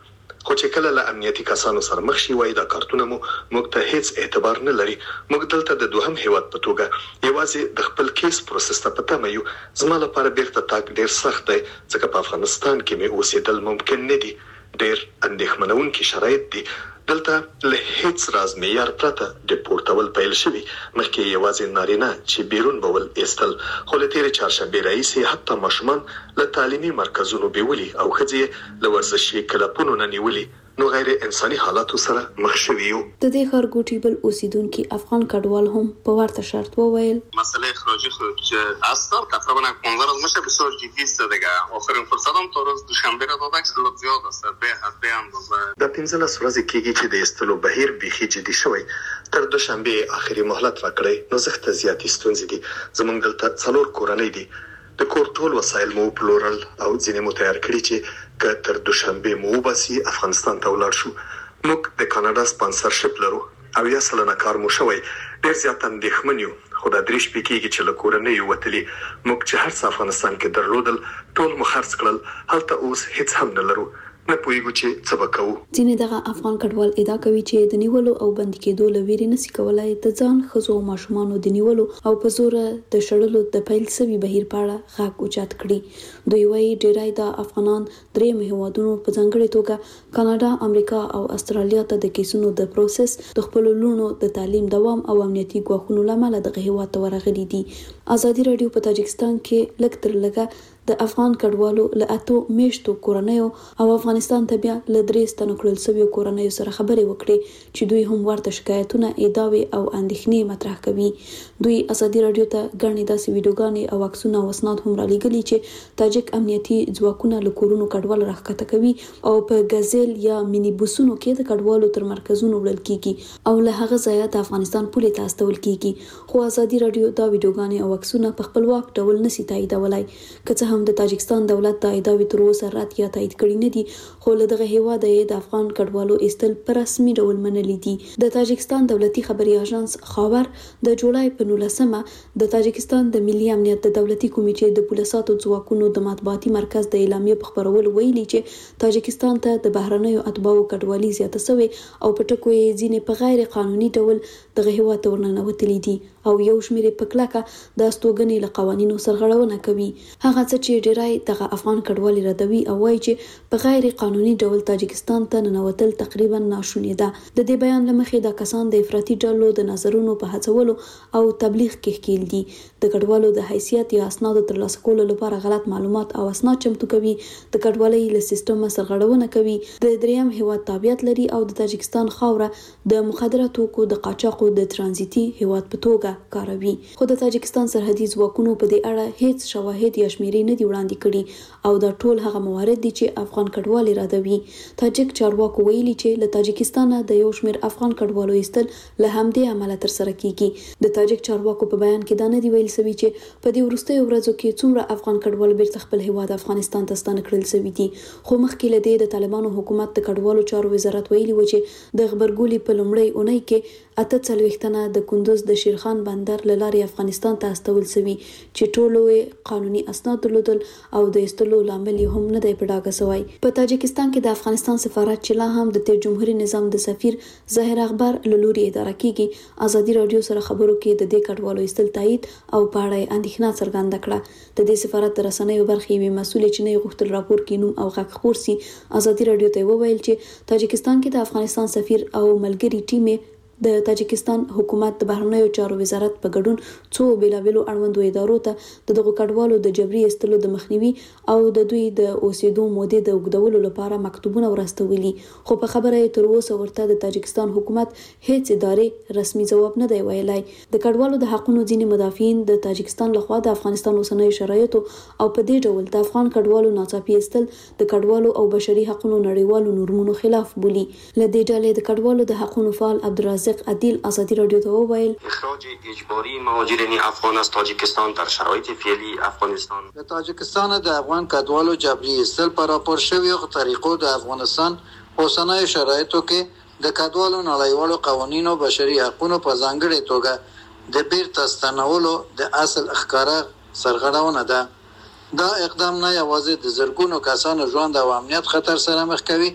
خو چې کله له امنیتي کسانو سره مخ شي وای دا کارتونه مو موږ ته هیڅ اعتبار نه لري. موږ دلته د دوهم هیواد په توګه یوازې د خپل کیس پروسس ته پته مې یو. زما لپاره بیرته تاک ډیر سخت دی ځکه په افغانستان کې مې اوسېدل ممکن نه دي. ډیر اندېښمنونکي شرایط دي. دلته له هیڅ راز معیار پرته د پورتول پیل شوی. مخکې یوازې نارینه چې بیرون بول ایستل، خو له تیرې چهارشنبې راهیسې حتی ماشومان له تعلیمي مرکزونو بیولي او ښځې له ورزشي کلبونو نه نیولي. نو غیر انساني حالاتو سره مخ شوي یو. د دې ښارګوټي بل اوسیدونکي افغان کډوال هم په ورته شرط وویل مسئله اخراجی خروج اثر تقریبا پانزده روز میشه بسیار جدی است دیگه. آخرین فرصت هم تا روز دوشنبه را داده که خیلی زیاد است به حد به اندازه. د پنځلس ورځې کېږي چې د ایستلو بهیر بیخي جدي شوی. تر دوشنبه اخري مهلت ورکړی نو زخت زیاتې ستونزې دي. زمونږ دلته څلور کورنۍ دي. د کور ټول وسایل مو پلورل او ځینې مو تیار کړی چې که تر دوشنبه مو وباسي افغانستان ته ولاړ شو. موږ د کاناډا سپانسرشپ لرو او یا سلنه کار مو شوی. ډېر زیات اندېښمن یو خو دا درې شپې کېږي چې له کورنۍ وتلي. موږ چې هر څه افغانستان کې درلودل ټول مو خرڅ کړل. هلته اوس هیڅ هم نه لرو. نه پوهیږو چې څه به کوو. ځینې دغه افغان کډوال ادعا کوي چې د نیولو او بندي کېدو له ویرې نشي کولای د ځان ښځو او ماشومانو د نیولو او په زور د شړلو د پیل سوي بهیر په اړه غږ اوچت کړي. دوی وايي ډیری د افغانان درېیم هیوادونو په ځانګړې توګه کاناډا، امریکا او استرالیا ته د کیسونو د پروسس د خپل لونو د تعلیم دوام او امنیتي ګواښونو لامل دغه هیواد ته ورغلي دي. ازادي رادیو په تاجکستان کې لږ تر لږه د افغان کډوالو له اتو میشتو کورنیو او افغانستان ته بیا له درې ستنو کړل شویو کورنیو سره خبرې وکړې چې دوی هم ورته شکایتونه، ادعاوې او اندېښنې مطرح کوي. دوی ازادي رادیو ته ګڼې داسې ویډیوګانې او عکسونه او اسناد هم رالیږلي چې تاجک امنیتي ځواکونه له کورونو کډوال راښکته کوي او په ګزل یا مینی بوسونو کې د کډوالو تر مرکزونو وړل کیږي او له هغه ځایه د افغانستان پولې ته استول کیږي. خو ازادي رادیو دا ویډیوګانې او عکسونه په خپلواک ډول نشي تاییدولای. که څه هم د تاجکستان دولت د ادعاوې تر اوسه رد یا تایید کړي نه دي، خو له دغه هیواده یې د افغان کډوالو ایستل په رسمي ډول منلي دي. د تاجکستان دولتي خبري اژانس خاور د جولای په نولسمه د تاجکستان د ملي امنیت د دولتي کمیټې د پولیساتو ځواکونو د مطبوعاتي مرکز د اعلامیې په خبرولو ویلي چې تاجکستان ته د بهرنیو اتباعو کډوالي زیاته شوې او په ټکو یې ځینې په غیر قانوني ډول دغه هیواد ته ورننوتلي دي او یو شمېر په کلکه د استوګنې له قوانینو سرغړونه کوي. هغه څه چې ډیری دغه افغان کډوالي ردوي او وایي چې په غیر قانوني ډول تاجکستان ته ننوتل تقریبا ناشونی ده. د دې بیان لمخې دا کسان د افراطي ډلو د نظرونو په هڅولو او تبلیغ کې ښکیل دي. د کډوالو د حیثیت یا اسنادو ترلاسه کولو لپاره غلط معلومات او اسناد چمتو کوي، د کډوالۍ له سیستم سرغړونه کوي، د دریم هیواد تابعیت لري او د تاجکستان خاوره د مخدره توکو د قاچاقو د ترانزیتي هیواد په توګه کاروي. خو د تاجکستان سرحدي ځواکونو په دې اړه هیڅ شواهد یا شمیرې نه دي وړاندې کړي او دا ټول هغه موارد دي چې افغان کډوالي ردوي. تاجک چارواکو ویلي چې له تاجکستان د یو شمېر افغان کډوالو ایستل له همدې امله ترسره کیږي. د تاجک چارواکو په بیان کې دا نه دی ویل شوی چې په دې وروستیو ورځو کې څومره افغان کډوال بیرته خپل هیواد افغانستان ته ستانه کړل شوي دي. خو مخکې له دې د طالبانو حکومت د کډوالو چارو وزارت ویلي و چې د غبرګولي په لومړۍ اونۍ کې اته څلوېښت تنه د کندوز د شیرخان بندر له لارې افغانستان ته استول شوي چې ټولو قانوني اسناد درلودل او د ایستلو لامل هم نه دی په ډاګه شوی. په تاجکستان کې د افغانستان سفارت چې لا هم د تیر جمهوریت نظام د سفیر ظاهر اخبار له لوري اداره کیږي، ازادي رادیو سره خبرو کې د دې کډوالو ایستل تایید او په اړه اندېښنه څرګنده کړه. د دې سفارت د رسنیو برخې یوې مسؤلې چې نه غوښتل راپور کې نوم او غږ خپور سي، ازادي رادیو ته وویل چې تاجکستان کې د افغانستان سفیر او ملګری ټیم د تاجکستان حکومت د بهرنیو چارو وزارت په ګډون څو بیلابیلو اړوندو ادارو ته د دغو کډوالو د جبري ایستلو د مخنیوي او د دوی د اوسېدو مودې د اوږدولو لپاره مکتوبونه ورستولي. خو په خبره یې تر اوسه ورته د تاجکستان حکومت هیڅ ادارې رسمي ځواب نه دی ویلی. د کډوالو د حقونو ځینې مدافعین د تاجکستان لخوا د افغانستان اوسنیو شرایطو او په دې ډول د افغان کډوالو ناڅاپي ایستل د کډوالو او بشري حقونو نړیوالو نورمونو خلاف بولي. له دې ډلې د کډوالو د حقونو فعال عبدالرزاق عدیل ازادي رادیو ته وویل اخراج اجباری مهاجرین افغان از تاجیکستان در شرایط فعلی افغانستان د تاجکستان د افغان کډوالو جبري ایستل پر راپور شویو طریقو د افغانستان اوسنیو شرایطو کې د کډوالو نړیوالو قوانینو بشري حقونو په ځانګړې توګه د بیرته ستنولو د اصل ښکاره سرغړونه ده. دا اقدام نه یوازې د زرګونو کسانو ژوند او امنیت خطر سره مخ کوي،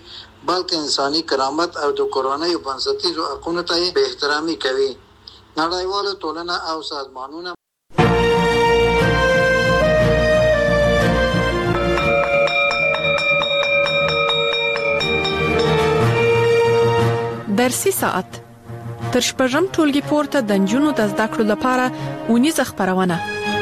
بلکې انساني کرامت او د کورنۍ بنسټیزو حقوقو ته به احترامي کوي. نړیواله ټولنه او سازمانونه درسي ساعت تر شپږم ټولګي پورته د نجونو د زده کړو لپاره ونیزه خبرونه.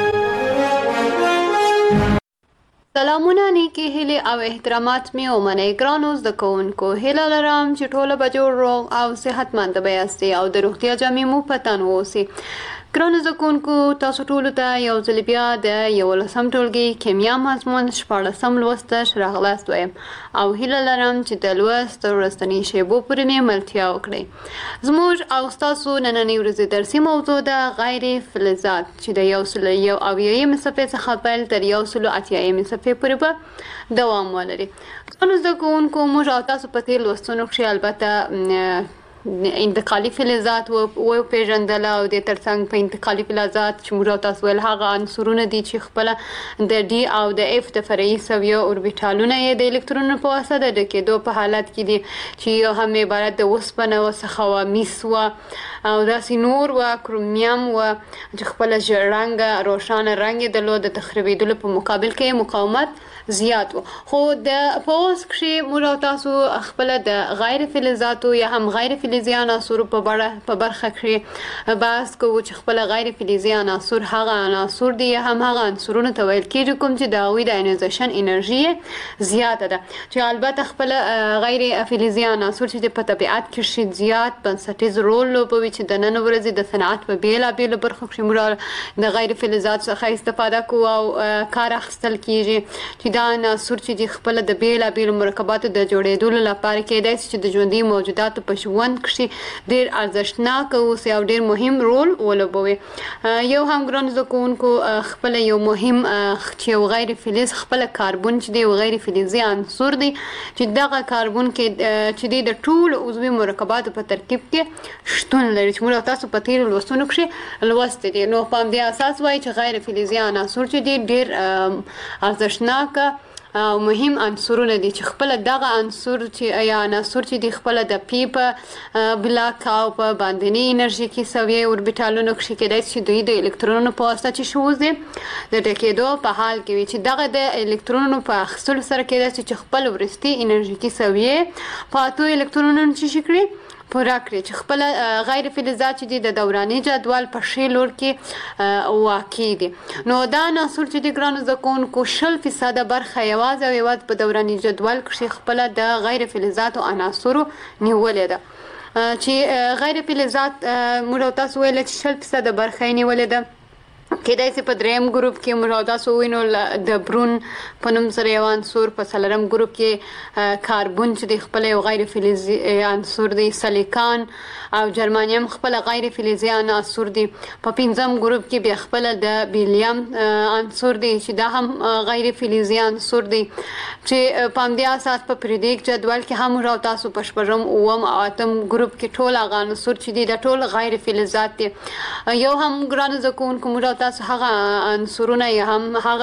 سلامونه نیکی هیله او احترامات می اومنه ګرانو زده کوونکو، هیله لرم چې ټوله به جوړ روغ او صحتمند به یاستئ او د روغتیا جامې مو په تن واوسي. ګرانو زده کوونکو، تاسو ټولو ته یو ځل بیا د یولسم ټولګي کیمیا مضمون شپاړسم لوست ته راغلاست وایم او هیله لرم چې د لوست ورځنی شیبو پورې مې ملتیا وکړئ. زموږ او تاسو نننۍ ورځې درسي موضوع ده غیر فلزات چې د یو سل یو اویایم صفحې څخه پیل تر یو سل اتیایم صفحې پورې به دوام ولري. ګرانو زده کوونکو، موږ او تاسو په تیر لوستونو کې البته انتقالي فلزات و پیژندل او د ترڅنګ په انتقالي فلزات چې موږ تاسو ول هغه عنصرونه دي چې خپل د ډي او د اف د فرعي سویو اوربیټالونه یې د الکترونونو په واسطه د ډکېدو په حالت کې دي چې یو هم عبارت د اوسپنه څخه و میس و او داسې نور و کرومیم و چې خپل رنګ روښانه رنګ درلود، د تخریبېدلو په مقابل کې مقاومت زیات و. خو د په اوس کې موږ تاسو خپل د غیر فلزاتو یا هم غیر فلزي عناصر په بره په برخه کې بحث کوو چې خپل غیر فلزي عناصر هغه عناصر دي هم هغه عنصرونه ته ویل کېږي کوم چې د هغوی د آیونایزیشن انرژي زیاته ده، چې البته خپل غیر فلزي عناصر چې په طبیعت کې شي زیات بنسټیز رول لوبوي چې د نن ورځې د صنعت په بیلابېلو برخو کې موږ د غیر فلزات څخه استفاده کوو او کار اخیستل کېږي چې دا عناصر چې د خپل د بیلابېلو مرکباتو د جوړېدلو لپاره کېدای شي چې د ژوندي موجوداتو په ژوند کې ډېر ارزښتناک اوسي او ډېر مهم رول ولوبوي. یو هم ګرانو زده کوونکو، خپل یو مهم چې یو غیر فلز خپل کاربن چې دی یو غیر فلزي عنصر دی چې دغه کاربن کې چې دی د ټولو عضوي مرکباتو په ترکیب کې شتون لري چې موږ تاسو په تیر لوستونو کې لوستي دي. نو په همدې اساس وایي چې غیر فلزي عناصر چې دی ډېر ارزښتناک او مهم عنصرونه دي چې خپل دغه عنصر چې یا عناصر چې د خپل د پی په بلاک او په باندنی انرژي کې سویه اوربیټالونو کې کېدای شي دوی د الکترونونو په واسطه چې شوزي د ټکېدو په حال کې وي چې دغه د الکترونونو په اخیستلو سره کېدای شي چې خپل ورستي انرژي کې سویه په اتو الکترونونو چې شي کړي پوره کړي چې خپل غیر فلزات چې د دوراني جدول په شی لور کې واقع دي. نو دا عناصر چې د ګرانو زده کوونکو شل فیصده برخه یوازې او یوازې په دوراني جدول کې خپل د غیر فلزاتو عناصرو نیولې ده چې غیر فلزات موږ تاسو ویل چې شل فیصده برخه نیولې ده. کېدای شي په دریم ګروپ کې موږ تاسو وینو د برون په نوم سره یو عنصر، په څلورم ګروپ کې کاربن چې د خپل یو غیر فلزي عنصر دی، سلیکان او جرمانیم خپل غیر فلزي عناصر دي. په پنځم ګروپ کې بیا خپل د بیلیوم عنصر دی چې دا هم غیر فلزي عنصر دی چې په همدې اساس په پریودیک جدول کې هم موږ تاسو په شپږم اووم او اتم ګروپ کې ټول هغه عناصر چې دي د ټول غیر فلزات دي. یو هم ګرانو زده کوونکو موږ تاسو هغه عنصرونه یا هم هغه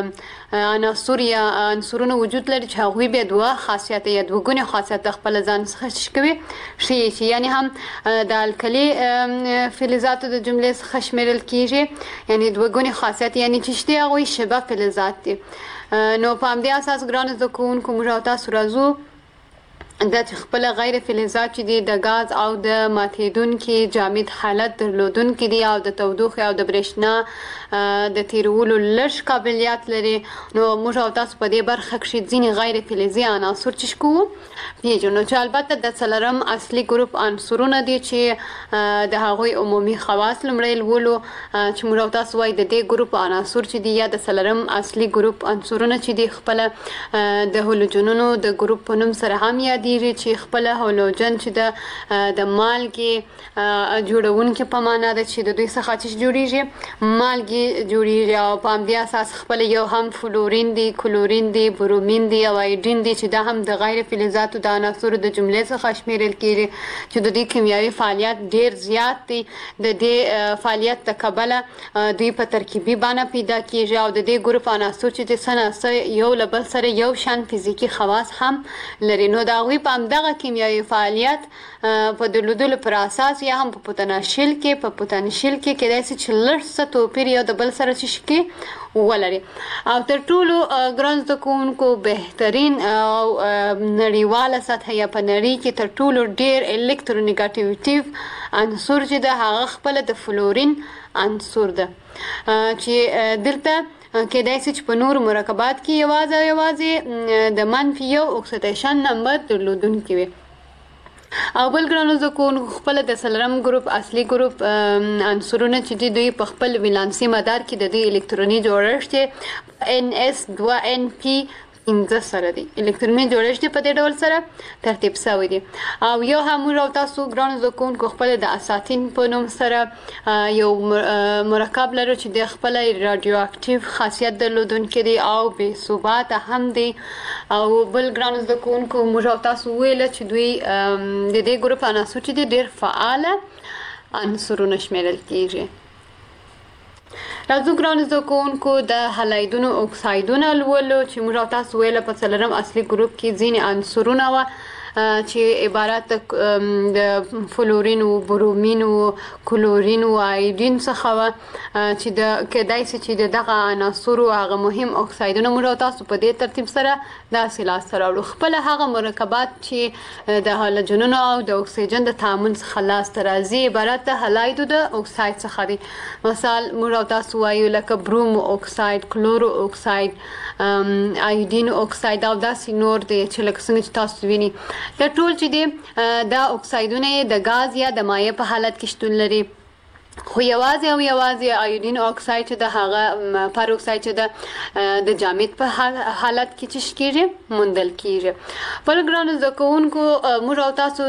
عناصر یا عنصرونه وجود لري چې هغوی بیا دوه خاصیت یا دوه ګونې خاصیت خپل ځان څخه شکوي شي یعنی هم د الکلي فلزاتو د جملې څخه شمیرل کیږي، یعنی دوه ګونې خاصیت یعنی چې شته هغوی شبه فلزات دي. نو په همدې اساس ګرانو زده کوونکو موږ تاسو راځو دا چې خپل غیر فلزات چې دي د غاز او د ماتېدونکي جامد حالت درلودونکي دي او د تودوخې او د برېښنا د تیرولو لږ قابلیت لري. نو موږ او تاسو په دې برخه کې ځینې غیر فلزي عناصر چې کوو پیژنو چې البته د څلورم اصلي ګروپ عنصرونه دي چې د هغوی عمومي خواص لومړی لولو چې موږ او تاسو وایي د دې ګروپ عناصر چې دي یا د څلورم اصلي ګروپ عنصرونه چې دي خپل د هالوجنونو د ګروپ په نوم سره هم یاد چې خپل هالوجن چې د د مالګې جوړونکي په معنا ده چې د دوی څخه چې جوړیږي مالګې جوړیږي او په همدې اساس خپل یو هم فلورین دی، کلورین دی، برومین دی او ایډین دی چې دا هم د غیر فلزاتو د عناصرو د جملې څخه شمیرل کېږي چې د دوی کیمیاوي فعالیت ډیر زیات دی. د دې فعالیت ته کبله دوی په ترکیبي بڼه پیدا کېږي او د دې ګروپ عناصر چې د سناسه یو له بل سره یو شان فزیکي خواص هم لري. نو د هغوی هغوی په همدغه کیمیاوي فعالیت په درلودلو پر اساس یا هم په پوتنشیل کې په پوتنشیل کې کېدای شي چې لږ څه توپیر یو د بل سره څه کې ولري. او تر ټولو ګران زده کوونکو بهترین او نړیواله سطحه یا په نړۍ کې تر ټولو ډېر الکترونیګاټیویټیو عنصر چې د هغه خپله د فلورین عنصر ده چې دلته کېدای شي چې په نورو مرکبات کې یوازې او یوازې د منفي یو اکسیدیشن نمبر درلودونکي وي. او بل ګرانو زده کوونکو خپله د څلورم ګروپ اصلي ګروپ عنصرونه چې دي دوی په خپل ولانسي مدار کې د دوی الکتروني جوړښت ان اس دوه ان پی پنځه سره دي. الکتروني جوړښت په دې ډول سره ترتیب شوی دی. او یو هم موږ او تاسو ګرانو زده کوونکو خپله د اساتین په نوم سره یو مرکب لرو چې د خپله راډیو اکټیو خاصیت درلودونکی دی او بې ثباته هم دی. او بل ګرانو زده کوونکو موږ او تاسو وویله چې دوی د دې ګروپ عناصر چې دي ډېر فعاله عنصرونه شمیرل کیږي. راځو ګرانو زده کوونکو د هلایدونو اکسایدونه لولو چې موږ او تاسو ویله په څلورم اصلي ګروپ کې ځینې عنصرونه وه چې عبارت د فلورین و برومین و کلورین و آیودین څخه وه چې د کېدای شي چې د دغه عناصرو هغه مهم اکسایدونه موږ او تاسو په دې ترتیب سره داسې لاسته راوړو. خپله هغه مرکبات چې د هالوجنونو او د اکسیجن د تعامل څخه لاسته راځي عبارت د هلایدو د اکساید څخه دي. مثال موږ او تاسو وایو لکه برومو اکساید، کلورو اکساید، آیودین اکساید او داسې نور دی چې لکه څنګه چې تاسو ویني. دا ټول چې دی دا اکسایدونه د غاز یا د مایع په حالت کې شتون لري. خو یوازې او یوازې آیودین اکساید چې د هغه پر اکساید چې د د جامد په حالت کې چې کېږي موندل کېږي. بل ګرانو زده کوونکو موږ او تاسو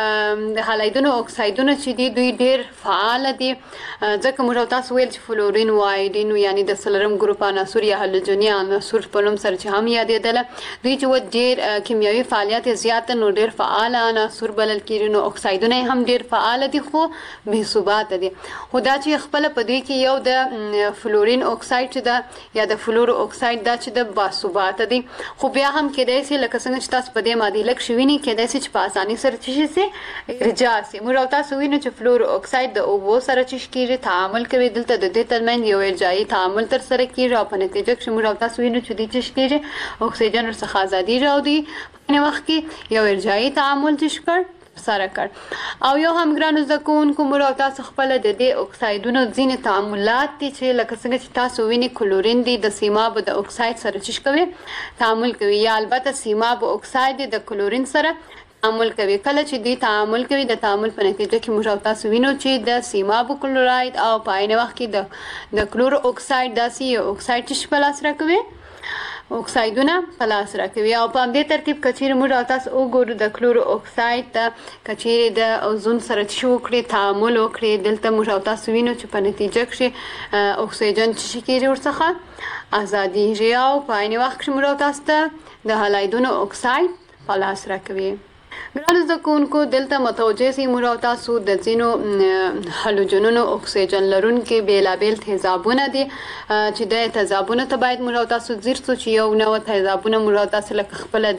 د هالایدونو اکسایدونه چې دي دوی ډېر فعاله دي ځکه موږ او تاسو ویل چې فلورین و آیودین یعنې د څلورم ګروپ عناصر یا هالوجني عناصر په نوم سره چې هم یادېدله دوی چې و ډېر کیمیاوي فعالیت یې زیاته نو ډېر فعاله عناصر بلل کېږي. نو اکسایدونه یې هم ډېر فعاله دي خو بې ثباته دي. خو دا چې خپله په دوی کې یو د فلورین اکساید چې ده یا د فلورو اکساید دا چې د باثباته دي. خو بیا هم کېدای شي لکه څنګه چې تاسو په دې معادله کښې وینئ کېدای شي چې په اسانۍ سره څه شي ارجاع شي. موږ او تاسو وینو چې فلورو اکساید د اوبو سره څه کېږي تعامل کوي. دلته د دې ترمنځ یو ارجاعي تعامل ترسره کېږي او په نتیجه کښې موږ او تاسو وینو چې دوی څه کېږي اکسیجن ورڅخه ازادي راوړي. په دې وخت کې یو ارجاعي تعامل څه کړ سره کړ. او یو هم ګرانو زده کوونکو موږ او تاسو خپله د دې اکسایدونو ځینې تعاملات دي چې لکه څنګه چې تاسو وینئ کلورین دی د سیمابو د اکساید سره څه کوي تعامل کوي یا البته سیمابو اکساید د کلورین سره تعامل کوي. کله چې دوی تعامل کوي د تعامل په نتیجه کې موږ او تاسو وینو چې د سیمابو کلوراید او په عین وخت کې د کلورو اکساید داسې یو اکساید چې په لاس راکوي اکسایدونه په لاس راکوي. او په همدې ترتیب که چیرې موږ او تاسو وګورو د کلورو اکساید ته که چیرې د اوزون سره څه وکړي تعامل وکړي دلته موږ او تاسو وینو چې په نتیجه کښې اکسیجن څه کېږي ورڅخه ازادیږي او په عین وخت کښې موږ او تاسو ته د هالایدونو اکساید په لاس راکوي. ګرانو زده کوونکو دلته متوجه سئ موږ او تاسو د ځینو هالوجنونو اکسیجن لرونکي بېلابېل تیزابونه دي چې د تیزابونو ته باید موږ او تاسو ځیر شو چې یو نوع تیزابونه موږ او تاسو لکه خپله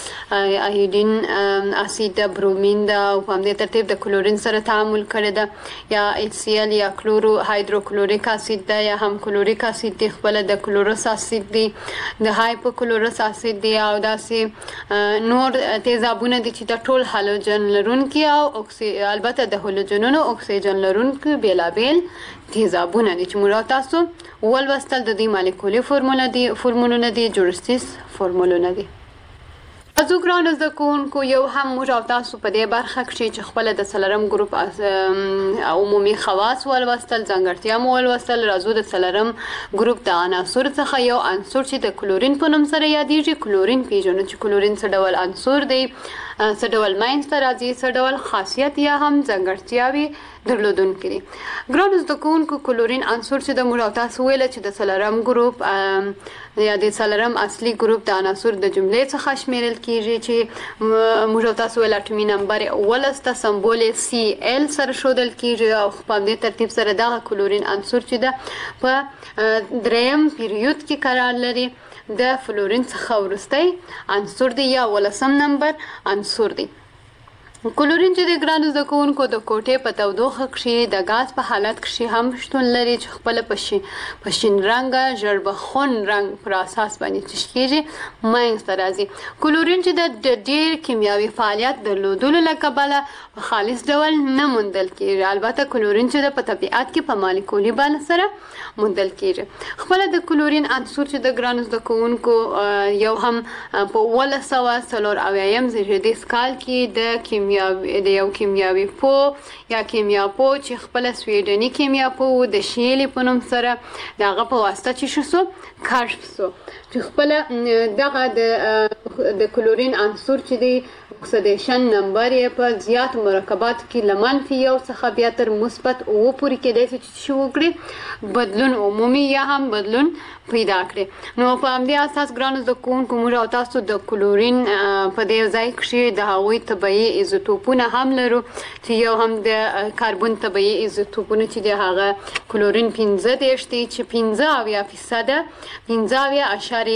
د آیودین اسید د برومین ده او په همدې ترتیب د کلورین سره تعامل کړی ده یا ایچ سی ال یا کلورو هایدروکلوریک اسید ده یا هم کلوریک اسید دی خپله د کلورس اسید دی د هایپوکلورس اسید دی او داسې نور تیزابونه دي چې د ټول هالوجن لرونکي او البته د هالوجنونو اکسیجن لرونکي بېلابېل تیزابونه دي چې موږ تاسو ولوستل. د دې مالیکولي فورموله دي فورمولونه دي جوړښتیز فورمولونه دي. راځو ګرانو زده کوونکو یو هم موږ او تاسو په دې برخه کښې چې خپله د څلورم ګروپ عمومي خواص ولوستل ځانګړتیا مو ولوستل. راځو د څلورم ګروپ د عناصر څخه یو عنصر چې د کلورین په نوم سره یادېږي کلورین پېژنو چې کلورین څه ډول عنصر دی څه ډول منځته راځي څه ډول خاصیت یا هم ځانګړتیاوې درلودونکي دي. ګرانو زده کوونکو کلورین عنصر چې د موږ او تاسو ویله چې د څلورم ګروپ یا د څلورم اصلي ګروپ د عناصر د جملې څخه شمیرل کېږي چې موږ او تاسو ویل اټومي نمبر اوولس ته سمبول سی ال سره ښودل کېږي او په همدې ترتیب سره دغه کلورین عنصر چې ده په دریم پیریود کې قرار لري د فلورین څخه وروستی عنصر دی یا ولسم نمبر عنصر دی. کلورین چې د ګرانو زده کوونکو د کوټې په تودوخه کښې د غاز په حالت کښې هم شتون لري چې خپله په شین رنګه ژړبخون رنګ پر اساس باندې څه کېږي منځته راځي. کلورین چې د ډېر کیمیاوي فعالیت درلودلو له کبله په خالص ډول نه موندل کېږي. البته کلورین چې په طبیعت کې په مالیکولي بڼه سره موندل کېږي. خپله د کلورین عنصر چې د ګرانو زده کوونکو یو هم په اوولس سوه څلور اویایم زېږدیز کال کې د کیمیا د یو کیمیاوي پو یا کیمیا پو چې خپله سویډني کیمیا پو د شیلې په نوم سره د هغه په واسطه چې شو سو کشف سو چې خپله دغه د کلورین عنصر چې دی اکسیدیشن نمبر یې په زیات مرکباتو کې له منفي یو څخه بیا تر مثبت اوه پورې کېدای شي چې څه وکړي بدلون عمومي یا هم بدلون پیدا کړي. نو په همدې اساس ګرانو زده کوونکو موږ او تاسو د کلورین په دې ځای کښې د هغوی طبیعي ایزوټوپونه هم لرو چې یو هم د کاربن طبیعي ایزوټوپونه چې دی هغه کلورین پنځه دېرش دی چې پنځه اویا فیصده پنځه اویا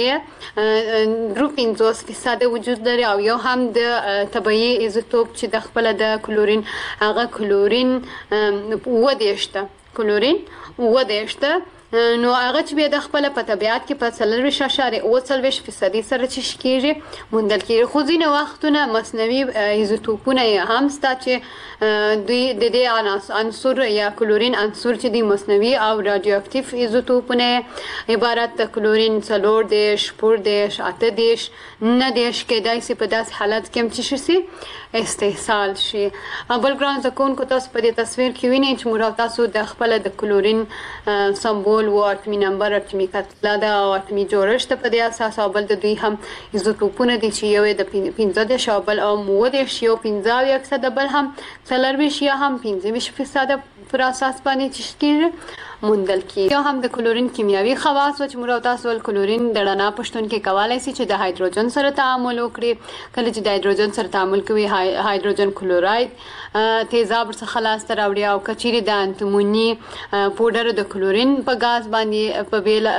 اشاریه درو پنځوس فیصده وجود لري او یو هم د طبیعي ایزوټوپ چې د خپله د کلورین هغه کلورین اووه دېرش ده کلورین اووه دېرش ده. نو هغه چې بیا د خپله په طبیعت کې په څلرویشت اشاریه اوه څلوېښت فیصدي سره چې کېږي موندل کېږي. خو ځینې وختونه مصنوي ایزوټوپونه یې هم شته چې دوی د دې عنصر یا کلورین عنصر چې دی مصنوي او راډیو اکټیف ایزوټوپونه عبارت د کلورین څلور دېرش شپږ دېرش اته دېرش نهه دېرش کېدای شي په داسې حالت کې هم څه شي استحصال شي. بل ګران زده کوونکو تاسو په دې تصویر کې وینئ چې موږ او تاسو د خپله د کلورین سمبول و اتمی نمبر اتمی کتله ده او اتمی جوړښت په دې اساس او بل د دوی هم ایزوټوپونه دي چې یو یې د پنځه دېرش او بل او اووه دېرش یو پنځه اویا فیصده بل هم څلرویشت یا هم پنځه ویشت فیصده پر اساس باندې چې کېږي موندل کېږي. یو هم د کلورین کیمیاوي خواص و چې موږ او تاسو ول کلورین د رڼا په شتون کې کولی شي چې د هایدروجن سره تعامل وکړي. کله چې د هایدروجن سره تعامل کوي هایدروجن کلوراید تیزاب ورڅخه لاسته راوړي او که چیرې د انتموني پوډر د کلورین په غاز باندې په بیل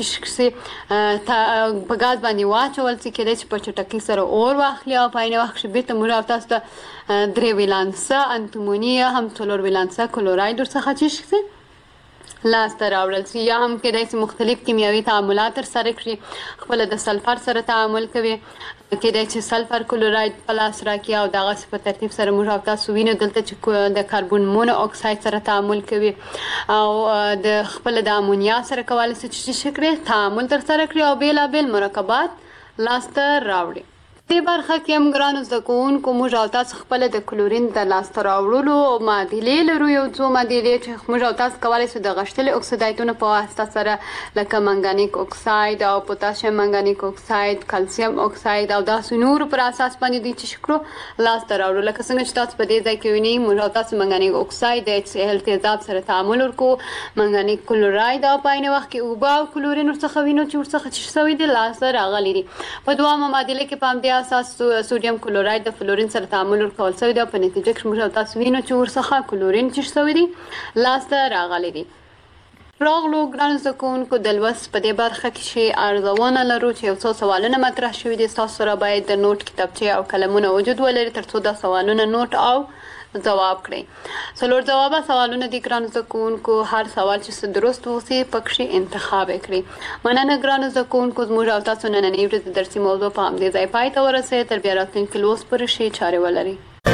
چې په غاز باندې واچول شي کېدای چې په چټکۍ سره اور واخلي او په عین وخت کې بېرته موږ او تاسو ته درې ویلانسه انتموني یا هم څلور ویلانسه کلوراید ورڅخه چې شي لاسته راوړل شي یا هم کېدای شي مختلف کیمیاوي تعاملات ترسره کړي. خپله د سلفر سره تعامل کوي کېدای چې سلفر کلوراید په لاس راکړي او دغسې په ترتیب سره موږ او تاسو وینو دلته چې د کاربن مونو اکساید سره تعامل کوي او د خپله د امونیا سره کولی شي چې څه کړي تعامل ترسره کړي او بېلابېل مرکبات لاسته راوړي. دې برخه کې هم ګرانو زده کوونکو موږ او تاسو خپله د کلورین د لاسته راوړلو معادلې لرو یو څو معادلې چې موږ او تاسو کولی شو د غښتلي اکسیدایتونو په واسطه سره لکه منګانیک اکساید او پوتاشیم منګانیک اکساید کلسیم اکساید او داسې نورو پر اساس باندې دوی چې کړو لاسته راوړو. لکه څنګه چې تاسو په دې ځای کې وینئ موږ او تاسو منګانیک اکساید د ایچ سی ال تیزاب سره تعامل ورکړو منګانیک کلوراید او په عین وخت کې اوبه او کلورین ورڅخه وینو چې ورڅخه چې شوي دي لاسته راغلي دي. په دویمه معادله کې په همدې اساس سوډیم کلوراید د فلورین سره تعامل ورکول شوی دی او په نتیجه کې موږ تاسو وینو چې ورڅخه کلورین چې شوی دی لاسته راغلی دی. راغلو ګرانو زده کوونکو د لوست په دې برخه کې چې ارزونه لرو چې یو څو سوالونه مطرح شوي دي. ستاسو سره باید د نوټ کتابچې او قلمونه وجود ولري تر څو دا سوالونه نوټ او ځواب کړئ. څلور ځوابه سوالونه دي ګرانو زده کوونکو. هر سوال چې درست وسي پکښې انتخاب کړئ. مننه ګرانو زده کوونکو. زموږ او تاسو نننۍ ورځ د درسي موضوع په همدې ځای پای ته ورسوئ. تر بیا راتلونکي لوست پورې ښې چارې ولرئ.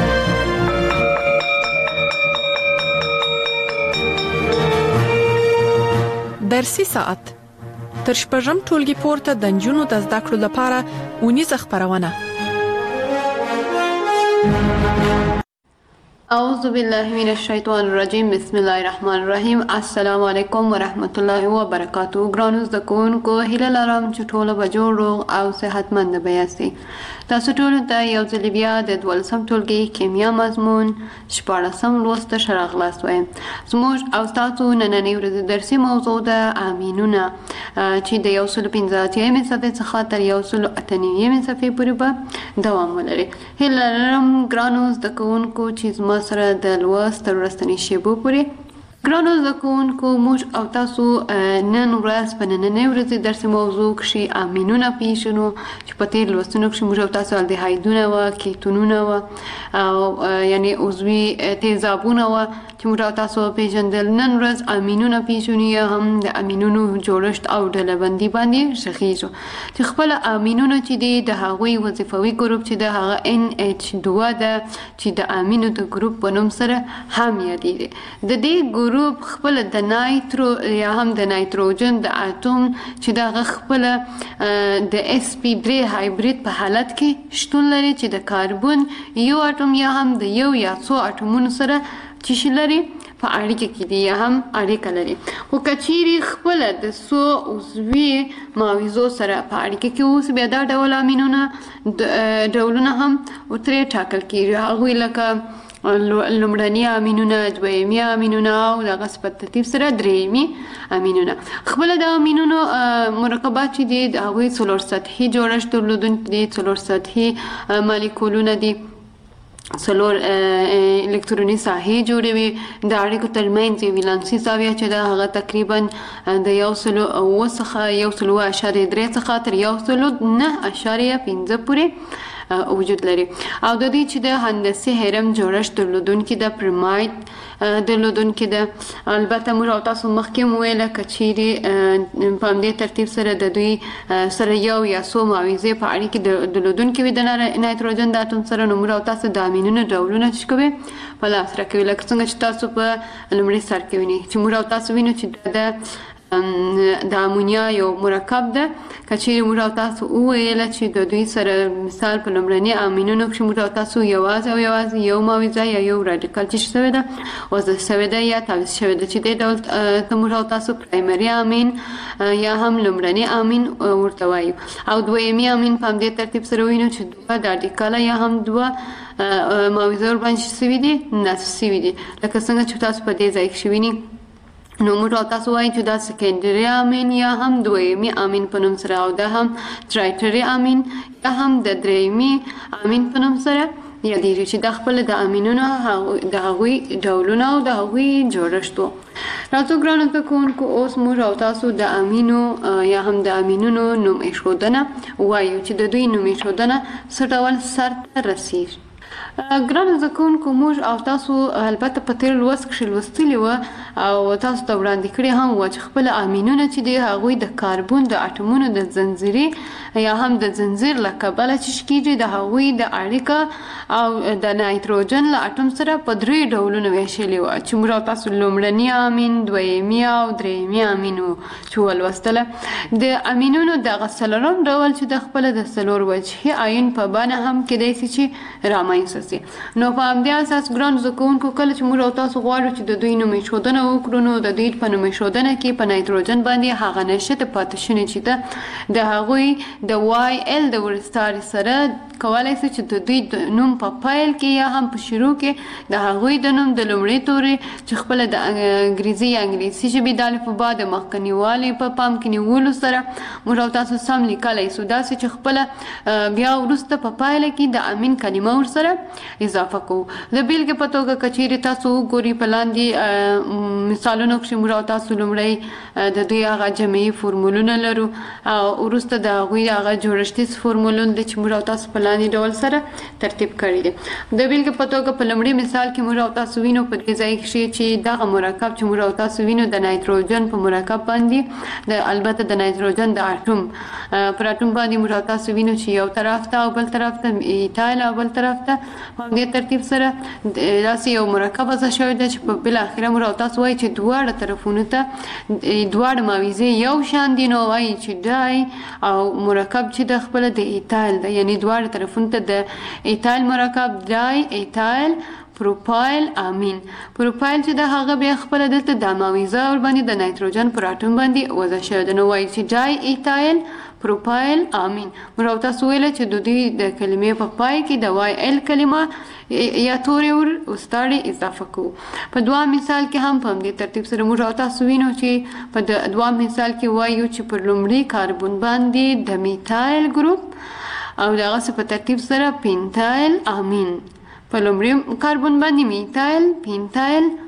درسي ساعت تر شپږم ټولګي پورته د نجونو د زده کړو لپاره اونیزه خپرونه. اعوذ بالله من الشیطان الرجیم. بسم الله الرحمن الرحیم. السلام علیکم ورحمت الله وبرکاتہ. ګرانو زده کوونکو هیله لرم چې ټول به جوړ روغ او صحتمند به یاستئ. تاسو ټول ته یو ځل بیا د دولسم ټولګي کیمیا مضمون شپاړسم لوست ته ښه راغلاست وایم. زموږ او ستاسو نننۍ ورځې درسي موضوع ده امینونه چې د یو سل پنځه اتیایمې صفحې څخه تر یو سل اته نوي صفحې پورې به دوام ولري. هیله لرم ګرانو زده کوونکو چې زما سره د لوست تر وروستنۍ شیبو پورې ګرانو زده کوونکو، موږ او تاسو نن ورځ په نننۍ ورځې درس موضوع کښې امینونه پیژنو چې په تېر لوستونو کښې موږ او تاسو الدهایدونه وه، کیتونونه وه او یعنې عضوي تیزابونه وه چې موږ او تاسو پیژندل. نن ورځ امینونه پیژنو یا هم د امینونو جوړښت او ډلهبندي باندې غږېږو چې خپله امینونه چې دي د هغوی وظیفوي ګروپ چې د هغه ان ایچ دوه ده چې د امینو د ګروپ په نوم سره هم یادېږي. د دې ګروپ خپل د نایترو یا هم د نایتروجن د اتوم چې دغه خپل د اس پی درې هایبرید په حالت کې شتون لري چې د کاربن یو اتوم یا هم د یو یا څو اتومونو سره چې شي لري په اړیکه کې دي یا هم اړیکه لري. خو که چیرې خپله د څو عضوي معاوضو سره په اړیکه کې اوس بیا دا ډول امینونه ډولونه هم ورترې ټاکل کېږي، هغوی لکه لومړني امینونه، دویمي امینونه او دغسې په ترتیب سره درېیمي امینونه. خپله د امینونو مرکبات چې دي د هغوی څلور سطحي جوړښت درلودونکي دي، څلور سطحي مالیکولونه دي، څلور الکتروني ساحې جوړوي. د اړیکو ترمنځ یو ولانسي زاویه چې ده هغه تقریبا د یو سلو اوه څخه یو سلو اوه اعشاریه درې څخه تر یو سلو نهه اعشاریه پنځه پورې وجود لري. او د دې چې د هندسي هرم جوړښت درلودونکي ده، پرماید درلودونکي ده. البته موږ او تاسو مخکې مو ویله که چیرې په همدې ترتیب سره د دوی سره یو یا څو معاوضې په اړیکې درلودونکي وي د نایتروجن د اتوم سره، نو موږ او تاسو د امینونو ډولونه چې کوي په لاس راکوي، لکه څنګه چې تاسو په لومړي سر کې وینئ چې موږ او تاسو وینو چې د د امونیا یو مرکب ده. که چیرې موږ او تاسو وویله چې د دوی سره مثال په لومړني امینونو کښې موږ او تاسو یوازې او یوازې یو معاوضه یا یو راډیکال چې شوې ده وضع شوې ده یا تعویض شوې ده، چې دې ډول ته موږ او تاسو پرایمري امین یا هم لومړني امین ورته وایو. او دویمي امین په همدې ترتیب سره وینو چې دوه راډیکاله یا هم دوه معاوضه ورباندې شوي دي، نصب شوي دي، لکه څنګه چې تاسو په دې ځای کښې وینئ. نو موږ او تاسو وایو چې دا سیکنډري امین یا هم دویمي امین په نوم سره او دا هم ټرایټري امین یا هم د درېیمي امین په نوم سره یادېږي چې دا خپله د امینونو د هغوی ډولونه او د هغوی جوړښت و. راځو ګرانو زده کوونکو، اوس موږ او تاسو د امینو یا هم د امینونو نوم ایښودنه وایو چې د دوی نوم ایښودنه څه ډول سرته رسیږي. ګرانو زده کوونکو، موږ او تاسو البته په تېر لوست کښې لوستلي وه او تاسو ته وړاندې کړي هم وه چې خپل امینونه چې دي هغوی د کاربن د اتومونو د زنځیري یا هم د زنځیر له کبله چې کېږي د هغوی د اړیکه او د نایتروجن له اتوم سره په درې ډولونو ویشلي وه چې موږ او تاسو لومړني امین، دویمي او درېیمي امین و چې ولوستله. د امینونو دغه څلورم ډول چې د خپله د څلور وجهي آیون په بڼه هم کیدای شي چې رامنځته سي. نو په همدې اساس ګرانو زده کوونکو، کله چې موږ او تاسو غواړو چې د دوی نوم ایښودنه وکړو نو د دوی په نوم ایښودنه کې په نایتروجن باندې هغه نښتې پاتې شونې چې ده د هغوی د وای ال د ورستاري سره کولی شي چې د دوی د نوم په پیل کې یا هم په شروع کې د هغوی د نوم د لومړي توري چې خپله د انګریزي یا انګلیسي ژبې د الفبا د مخکني والي په پام کې نیولو سره موږ او تاسو سم لیکلی شو، داسې چې خپله بیا وروسته په پایله کې د امین کلمه ورسره اضافه کوو. د بیلګې په توګه که چیرې تاسو وګورئ په لاندې مثالونو کښې موږ او تاسو لومړی د دوی هغه جمعي فورمولونه لرو او وروسته د هغوی هغه جوړښتیز فورمولون دی چې موږ او تاسو په لاندې ډول سره ترتیب کړي دي. د بیلګې په توګه په لومړي مثال کې موږ او تاسو وینو په دې ځای کښې چې دغه مرکب چې موږ او تاسو وینو د نایتروجن په مرکب باندې د البته د نایتروجن د اتوم پر اتوم باندې موږ او تاسو وینو چې یو طرف ته او بل طرف ته ایتایل او بل طرف ته په دې ترتیب سره داسې یو مرکب وضع شوی دی چې په بالاخره موږ او تاسو وایي چې دواړه طرفونو ته دواړه معاوضې یو شان دي، نو وایي چې ډای او مرکب چې د خپله د ایتایل ده، یعنی دواړه طرفونو ته د ایتایل مرکب ډای ایتایل پروپایل امین. پروپایل چې د هغه بیا خپله دلته د معاوضه ورباندې د نایتروجن پر اتوم باندې وضع شوی ده، نو وایي چې ډای ایتایل پروپایل امین. موږ او تاسو ویله چې د دوی د کلمې په پای کې د وای ال کلمه یا تورې ور وستاړې اضافه کوو. په دوام مثال کې هم په همدې ترتیب سره موږ او تاسو وینو چې په دوام مثال کې وایو چې پر لومړي کاربن باندې د میتایل ګروپ او دغسې په ترتیب سره پینتایل امین، په لومړي کاربن باندې میتایل، پینتایل،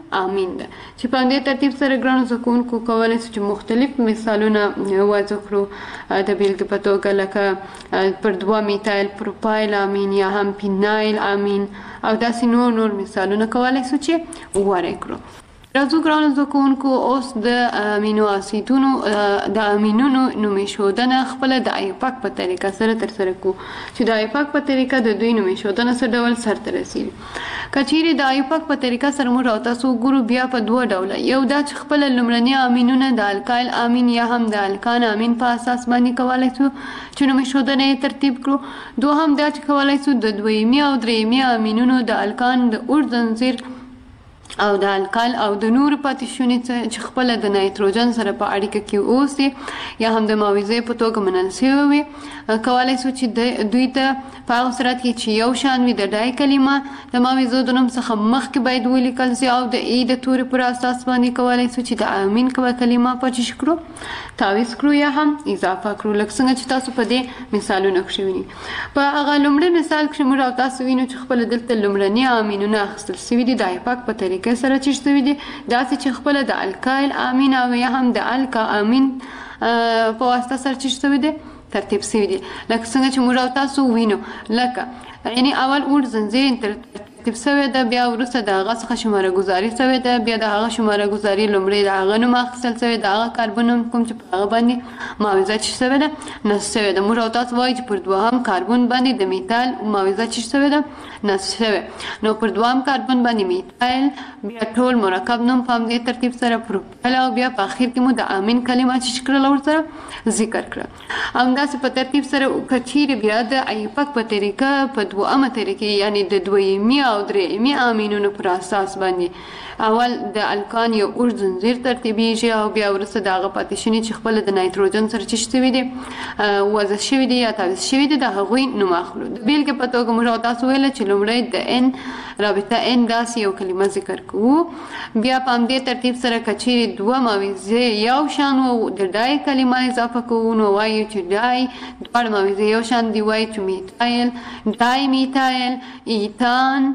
امین ده چې په دې ترتیب سره ګرانو زکونکو کولای شي چې مختلف مثالونه وضع کړو د بیلګې په توګه لکه پر دوه میتایل پروپایل امین یا هم پینایل امین او داسې نور نور مثالونه کولای شو چې واره کړو. راځو ګرانو زکونکو اوس د امینو اسیدونو د امینونو نومیشودنه خپل د ایوپاک په طریقه سره تر سره کو چې د ایوپاک په طریقه د دوی نومیشودنه سره ډول سرته رسیږي. کچېری د ایوپاک په طریقه سره موږ او تاسو ګورو بیا په دوه ډوله، یو دا چې خپل لومړني امینونه د الکایل امین یا هم د الکان امین په اساس باندې کولای شو چې نومیشودنه ترتیب کړو. دوهم دا چې کولای شو د دویمي او دریمي امینونو د الکان د اور زنجیر او د الکال او د نور پاتې شونې چې خپل د نایتروجن سره په اړیکه کې اوسي یا هم د ماویزې په توګه منل شوی وي کولای شو چې دوی ته په هغه صورت کې چې یو شان وي د ډای کلمه د ماویزو د نوم څخه مخکې باید ولیکل شي او د ای د تورې پر اساس باندې کولای شو چې د امین کومه کلمه پچش کړو تعویض کړو یا هم اضافه کړو، لکه څنګه چې تاسو په دې مثالونه کې وینئ. په هغه لومړی مثال کې موږ او تاسو وینو چې خپل دلته لومړني امینونه اخیستل شوي دي د ایپاک په طریقه سره چې شوي دي داسې چې خپل د الکایل امین او یا هم د الکا امین په واسطه سره چې شوي دي ترتیب شوي دي، لکه څنګه چې موږ او تاسو وینو. لکه یعنی اول اور زنجیر ترتیب شوی ده، بیا وروسته د هغه څخه شماره ګذاري شوې ده، بیا د هغه شماره ګذاري لومړی د هغه نوم اخیستل شوی د هغه کاربن کوم چې په هغه باندې ماویزه چې شوې ده نصب شوې ده. موږ او تاسو وایو چې پر دوهم کاربن باندې د میتایل ماویزه چې شوې ده نصب شوې، نو پر دوهم کاربن باندې میتایل بیا ټول مرکب نوم په همدې ترتیب سره پروپایل او بیا په اخر کې مو د امین کلمه چې کړل ورسره ذکر کړه. همداسې په ترتیب سره کچېرې بیا د ایوپاک په طریقه په دوهمه طریقې یعنی د دویمي او درېیمي امینونو پر اساس باندې اول د الکان یو اور زنجیر ترتیبیږي او بیا وروسته د هغه پاتې شونې چې خپل د نایتروجن سره چې شوي دي وضع شوي دي یا تعویض شوي دي د هغوی نوم اخلو. د بیلګې په توګه موږ تاسو ویل چې لومړی د ان رابطه ان داسې یو کلمه ذکر کوو، بیا په همدې ترتیب سره کچېرې دوه ماویزې یو شان و د ډای کلمه اضافه کوو نو وایو چې ډای دواړه ماویزې یو شان دي، وایو چې میتایل ډای میتایل ایتان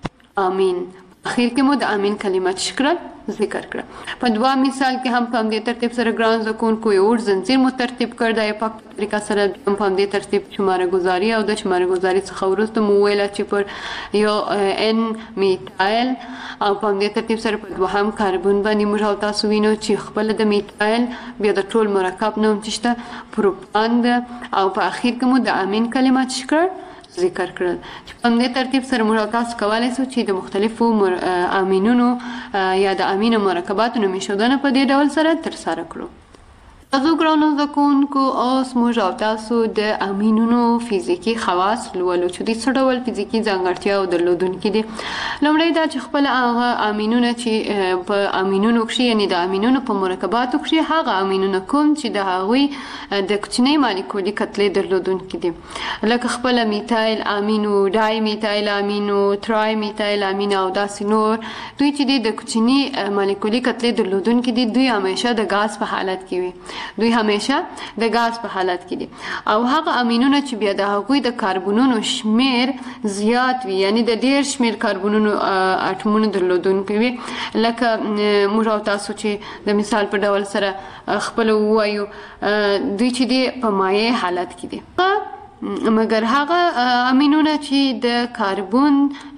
امین اخیر کې مو د امین کلمه شکر ذکر کړه. په دوه مثال کې هم په همدې ترتیب سره ګران زکونکو یو اور زنجیر مو ترتیب کړ د ایپاک طریقه سره په همدې ترتیب شماره ګذاري او د شماره ګذاري څخه وروسته مو ویل چې پر یو ان میتایل او په همدې ترتیب سره په دوهم کاربن باندې موږ تاسو وینو چې خپل د میتایل بیا د ټول مرکب نوم چې شته پروپان او په اخر کې مو د امین کلمه شکر ذکر کړل. په همدې ترتیب سره موږ تاسو کولای شو چې د مختلفو امینونو یا د امینو مرکباتو نومیشودنه په دې ډول سره ترسره کړو. تاسو ګرانو زکونکو اوس موږ او تاسو د امینونو فزیکی خواص لولو چې د څه ډول فزیکی ځانګړتیاو درلودونکي دي. لومړی دا چې خپل هغه امینونه چې په امینونو کې یعنی د امینونو په مرکباتو کې هغه امینونه کوم چې د هغوی د کوچنۍ مالیکولي کتلې درلودونکي دي، لکه خپل میتایل امینو، ډای میتایل امینو، ترای میتایل امینو او داسې نور. دوی چې د کوچنۍ مالیکولي کتلې درلودونکي دي دوی همیشه د غاز په حالت کې وي، دوی همیشه د غاز په حالت کې دي او هغه امینونه چې بیا د هغوی د کاربونونو شمیر زیات وي یعنی د ډیر شمیر کاربونونو اټمونو درلودونکي وي، لکه موږ او تاسو چې د مثال په ډول سره خپل وایو دوی چې دي په مایع حالت کې دي، مګر هغه امینونه چې د کاربن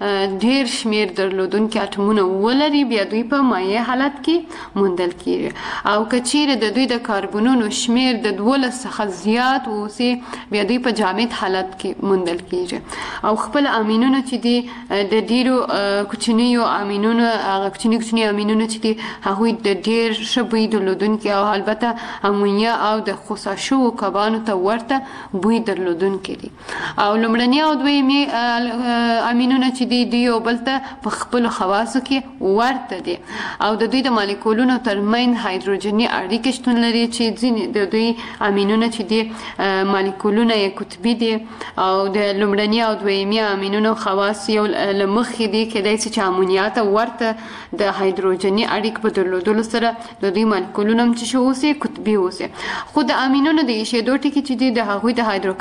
ډیر شمیر درلودونکي اټمونه ولري بیا دوی په مایع حالت کې موندل کیږي او کچېرې د دوی د کاربنونو شمیر د دولس څخه زیات اوسي بیا دوی په جامد حالت کې موندل کیږي او خپل امینونه چې دي د ډیرو کوچنیو امینونو هغه کوچنی کوچنی امینونه چې دي هغوی د ډیر ښه بوی درلودونکي او البته امونیا او د خصا شوو کبانو ته ورته بوی درلودونکي دي او لومړني او دویمي امینونه چې دي دوی یو بل ته په خپلو خواصو کې ورته دي او د دوی د مالیکولونو ترمنځ هایدروجني اړیکې شتون لري چې ځینې د دوی امینونه چې دي مالیکولونه یې قطبي دي او د لومړني او دویمي امینونو خواص یو له مخې دي کېدای شي چې امونیا ته ورته د هایدروجني اړیکې په درلودلو سره د دوی مالیکولونه هم چې اوسي قطبي اوسي، خو د امینونو د ایشېدو ټکي چې دي د هغوی د هایدروکاربنونو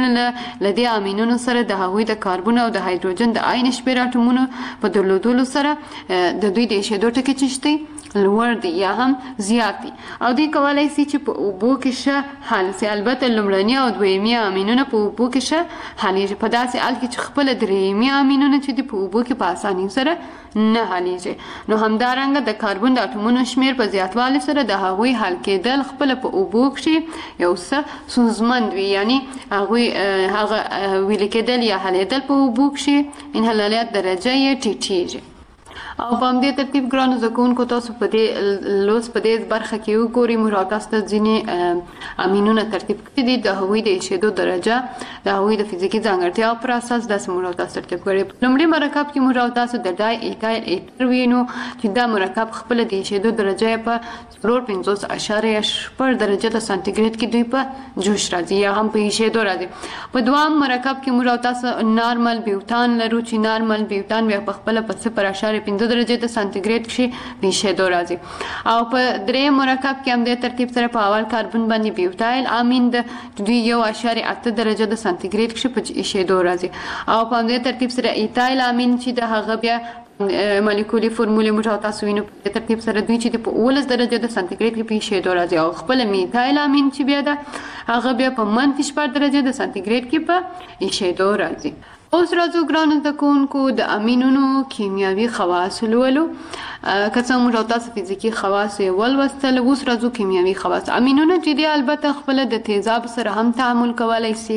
امینونه لدې امینونو سره د هغوی د کاربن او د هایدروجن د عین شمېر اټومونو په درلودلو سره د دوی د ایشېدو ټکي چشتي لوړ دي یا هم زیات دي او دوی کولای شي چې په اوبو کې ښه حل شي. البته لومړني او دویمي امینونه په اوبو کې ښه حلیږي، په داسې حال کې چې خپل درېیمي امینونه چې دي په اوبو کې په اسانۍ سره نه حلیږي. نو همدارنګه د کاربن د اټومونو شمېر په زیاتوالي سره د هغوی حل کېدل خپل په اوبو کې یو څه ستونزمند وي، یعنی هغوی هغه ویلې کېدل یا حلېدل په اوبو کې انحلالیت درجه یې ټیټېږي. او په همدې ترتیب ګرانو زده کوونکو تاسو په دې لوست په دې برخه کې وګورئ موږ او تاسو ته ځینې امینونه ترتیب کړي دي د هغوی د ایشېدو درجه د هغوی د فزیکي ځانګړتیاو پر اساس داسې موږ او تاسو ترتیب کړي. په لومړي مرکب کې موږ او تاسو د ډای ایتایل ایتر وینو چې دا مرکب خپل د ایشېدو درجه په څلور پنځوس اعشاریه شپږ درجه د سانتیګریډ کې دوی په جوش راځي یا هم په ایشېدو راځي. په دوام مرکب کې موږ او تاسو نارمل بیوتان لرو چې نارمل بیوتان بیا په خپل په صفر اعشاریه پنځه درجه د سانتیګریډ کې په ایشېدو راځي. او په درې مرکب کې هم د ترتیب سره په اول کاربن باندې بیوتایل امین د دوی یو اعشاریه اته درجه د سانتیګریډ کې په ایشېدو راځي. او په همدې ترتیب سره ایتایل امین چې د هغه بیا مالیکولي فرمولې موږ او تاسو وینو په ترتیب سره دوی چې په اوولس درجه د سانتیګریډ کې په ایشېدو راځي. او خپل میتایل امین چې بیا ده هغه بیا په منفي شپږ درجه د سانتیګریډ کې په ایشېدو راځي. اوس راځو ګرانو زده کوونکو د امینونو کیمیاوي خواص ولولو. که څه موږ او تاسو فزیکي خواص یې ولوستل، اوس راځو کیمیاوي خواص. امینونه چې دي البته خپل د تیزاب سره هم تعامل کولی شي،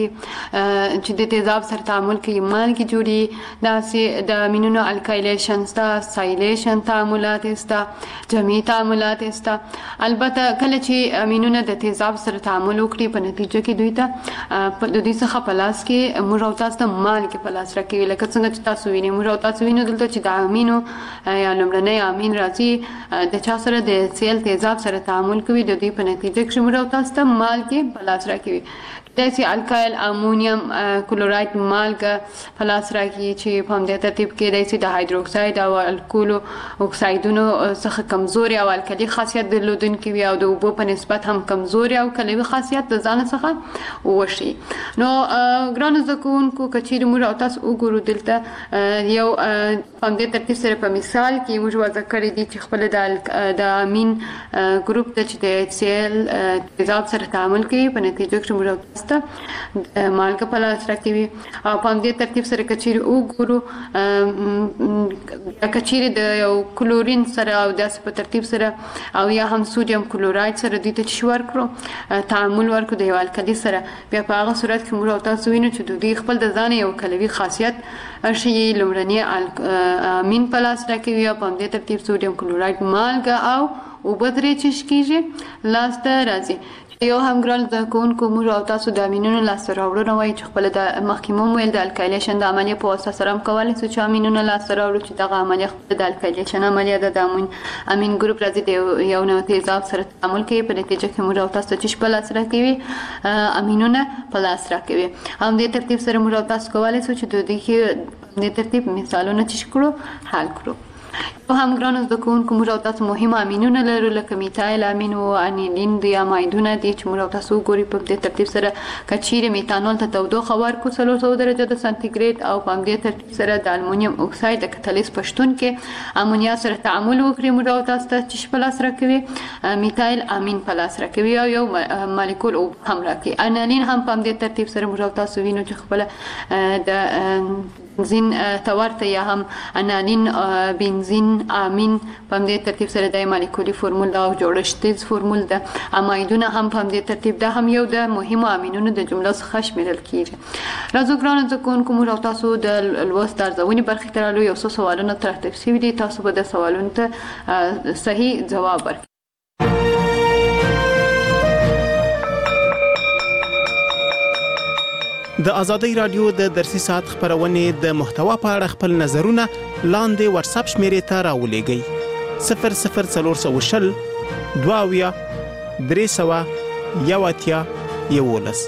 چې د تیزاب سره تعامل کوي مالګې جوړي. داسې د امینونو الکایلیشن سته، سایلیشن تعاملات سته، جمعي تعاملات سته. البته کله چې امینونه د تیزاب سره تعامل وکړي په نتیجه کې دوی ته د دوی څخه په لاس کې موږ او تاسو ته مالګې په لاس راکوي. لکه څنګه چې تاسو وینئ موږ او تاسو وینو دلته چې د امینو یا لومړنی امین راځي د چا سره د سیل تیزاب سره تعامل کوي، د دوی په نتیجه کې موږ او تاسو ته مالګې په لاس راکوي. داسې الکایل امونیم کلوراید مالګه په لاس راکوي چې په همدې ترتیب کې داسې د هایدروکساید او الکولو اکسایدونو څخه کمزوري او الکلي خاصیت درلودونکي وي او د اوبو په نسبت هم کمزوري او کلوي خاصیت د ځان څخه وښيي. نو ګرانو زده کوونکو که چیرې موږ او تاسو وګورو دلته یو په همدې ترتیب سره په مثال کې موږ وضع کړی دي چې خپل د امین ګروپ ته چې د ایچ سی ایل تیزاب سره تعامل کوي په نتیجه کې موږ او تاسو مالګه په لاس راکوي. او په همدې ترتیب سره که چیرې وګورو که چیرې د یو کلورین سره او داسې په ترتیب سره او یا هم سودیم کلوراید سره دوی ته چې ورکړو تعامل ورکړو د یو الکلي سره، بیا په هغه صورت کې موږ او تاسو وینو چې دوی خپل د ځانه یو کلوي خاصیت ښیي. لومړني امین په لاس راکوي او په همدې ترتیب سودیم کلوراید مالګه او اوبه ترې څښل کېږي لاس ته راځي. یو هم ګران زده کوونکو موږ او تاسو د امینونو لاسته راوړنه وایي چې خپله د مخکې مو ویل د الکایلیشن د عملیې په واسطه سره هم کولی شو چې امینونه لاسته راوړو چې دغه عملیه خپله د الکایلیشن عملیه ده. د امین ګروپ راځي د یو نوع تیزاب سره تعامل کوي، په نتیجه کې موږ او تاسو ته چې په لاس راکوي امینونه په لاس راکوي. همدې ترتیب سره موږ او تاسو کولی شو چې د دې همدې ترتیب مثالونه چې کړو حل کړو. په هم ګرانو زده کوونکو موږ او تاسو مهم امینونه لرو لکه میتایل امین او انیلین دي امایدونه دي چې موږ او تاسو وګورئ په دې ترتیب سره که چیرې میتانول ته تودوخه ورکړو څلور سوه درجه د سانتیګریډ او په همدې ترتیب سره د المونیم اکساید د کتلیز په شتون کې امونیا سره تعامل وکړي موږ او تاسو ته چې په لاس راکوي میتایل امین په لاس راکوي او یو مالیکول هم راکوي. انیلین هم په همدې ترتیب سره موږ او تاسو وینو چې خپله د بنزین تورته یا هم انالین بنزین امین په همدې ترتیب سره د مالیکولي فرمول او جوړښتیز فرمول د امایدونه هم په همدې ترتیب ده هم یو د مهمو امینونو د جملو څخه شمیرل کیږي. راځو ګرانو زده کوونکو موږ او تاسو د لوست د ارزونې برخې ته رالو. یو څو سوالونه ترتیب شوي دي، تاسو به د سوالونو ته صحیح ځواب ورکړئ. د ازادۍ رادیو د درسي ساعت خبرونې د محتوا په اړه خپل نظرونه لاندې واتس اپ شمیرې ته راولېږئ. صفر صفر څلور سوه شل دوه اویا درې سوه یو اتیا یولس.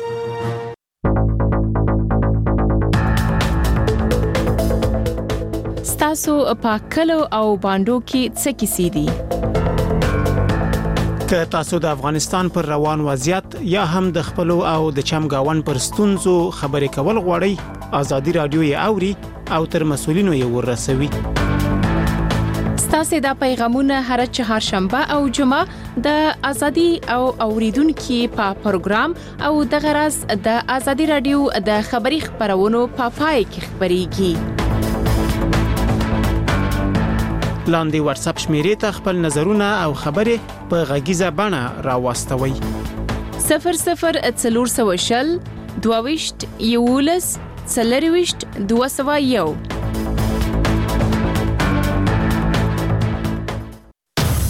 ستاسو په کلو او باندو کې څه کیسې دي؟ که تاسو د افغانستان پر روان وضعیت یا هم د خپل او د چمګاون پر ستونزو خبرې کول غواړئ ازادي رادیو یې اوري او تر مسولینو یې ورسوي. ستاسو د پیغامونه هر چهارشنبه او جمعه د ازادي او اوریدونکو په پروګرام او د غرض د ازادي رادیو د خبري خبرونو په پای کې خبريږي. لاندې واتس اپ شمیرې ته خپل نظرونه او خبرې په غږیزه بڼه راوستوي. صفر صفر څلور سوه شل دوه ویشت یولس څلرویشت دوه سوه یو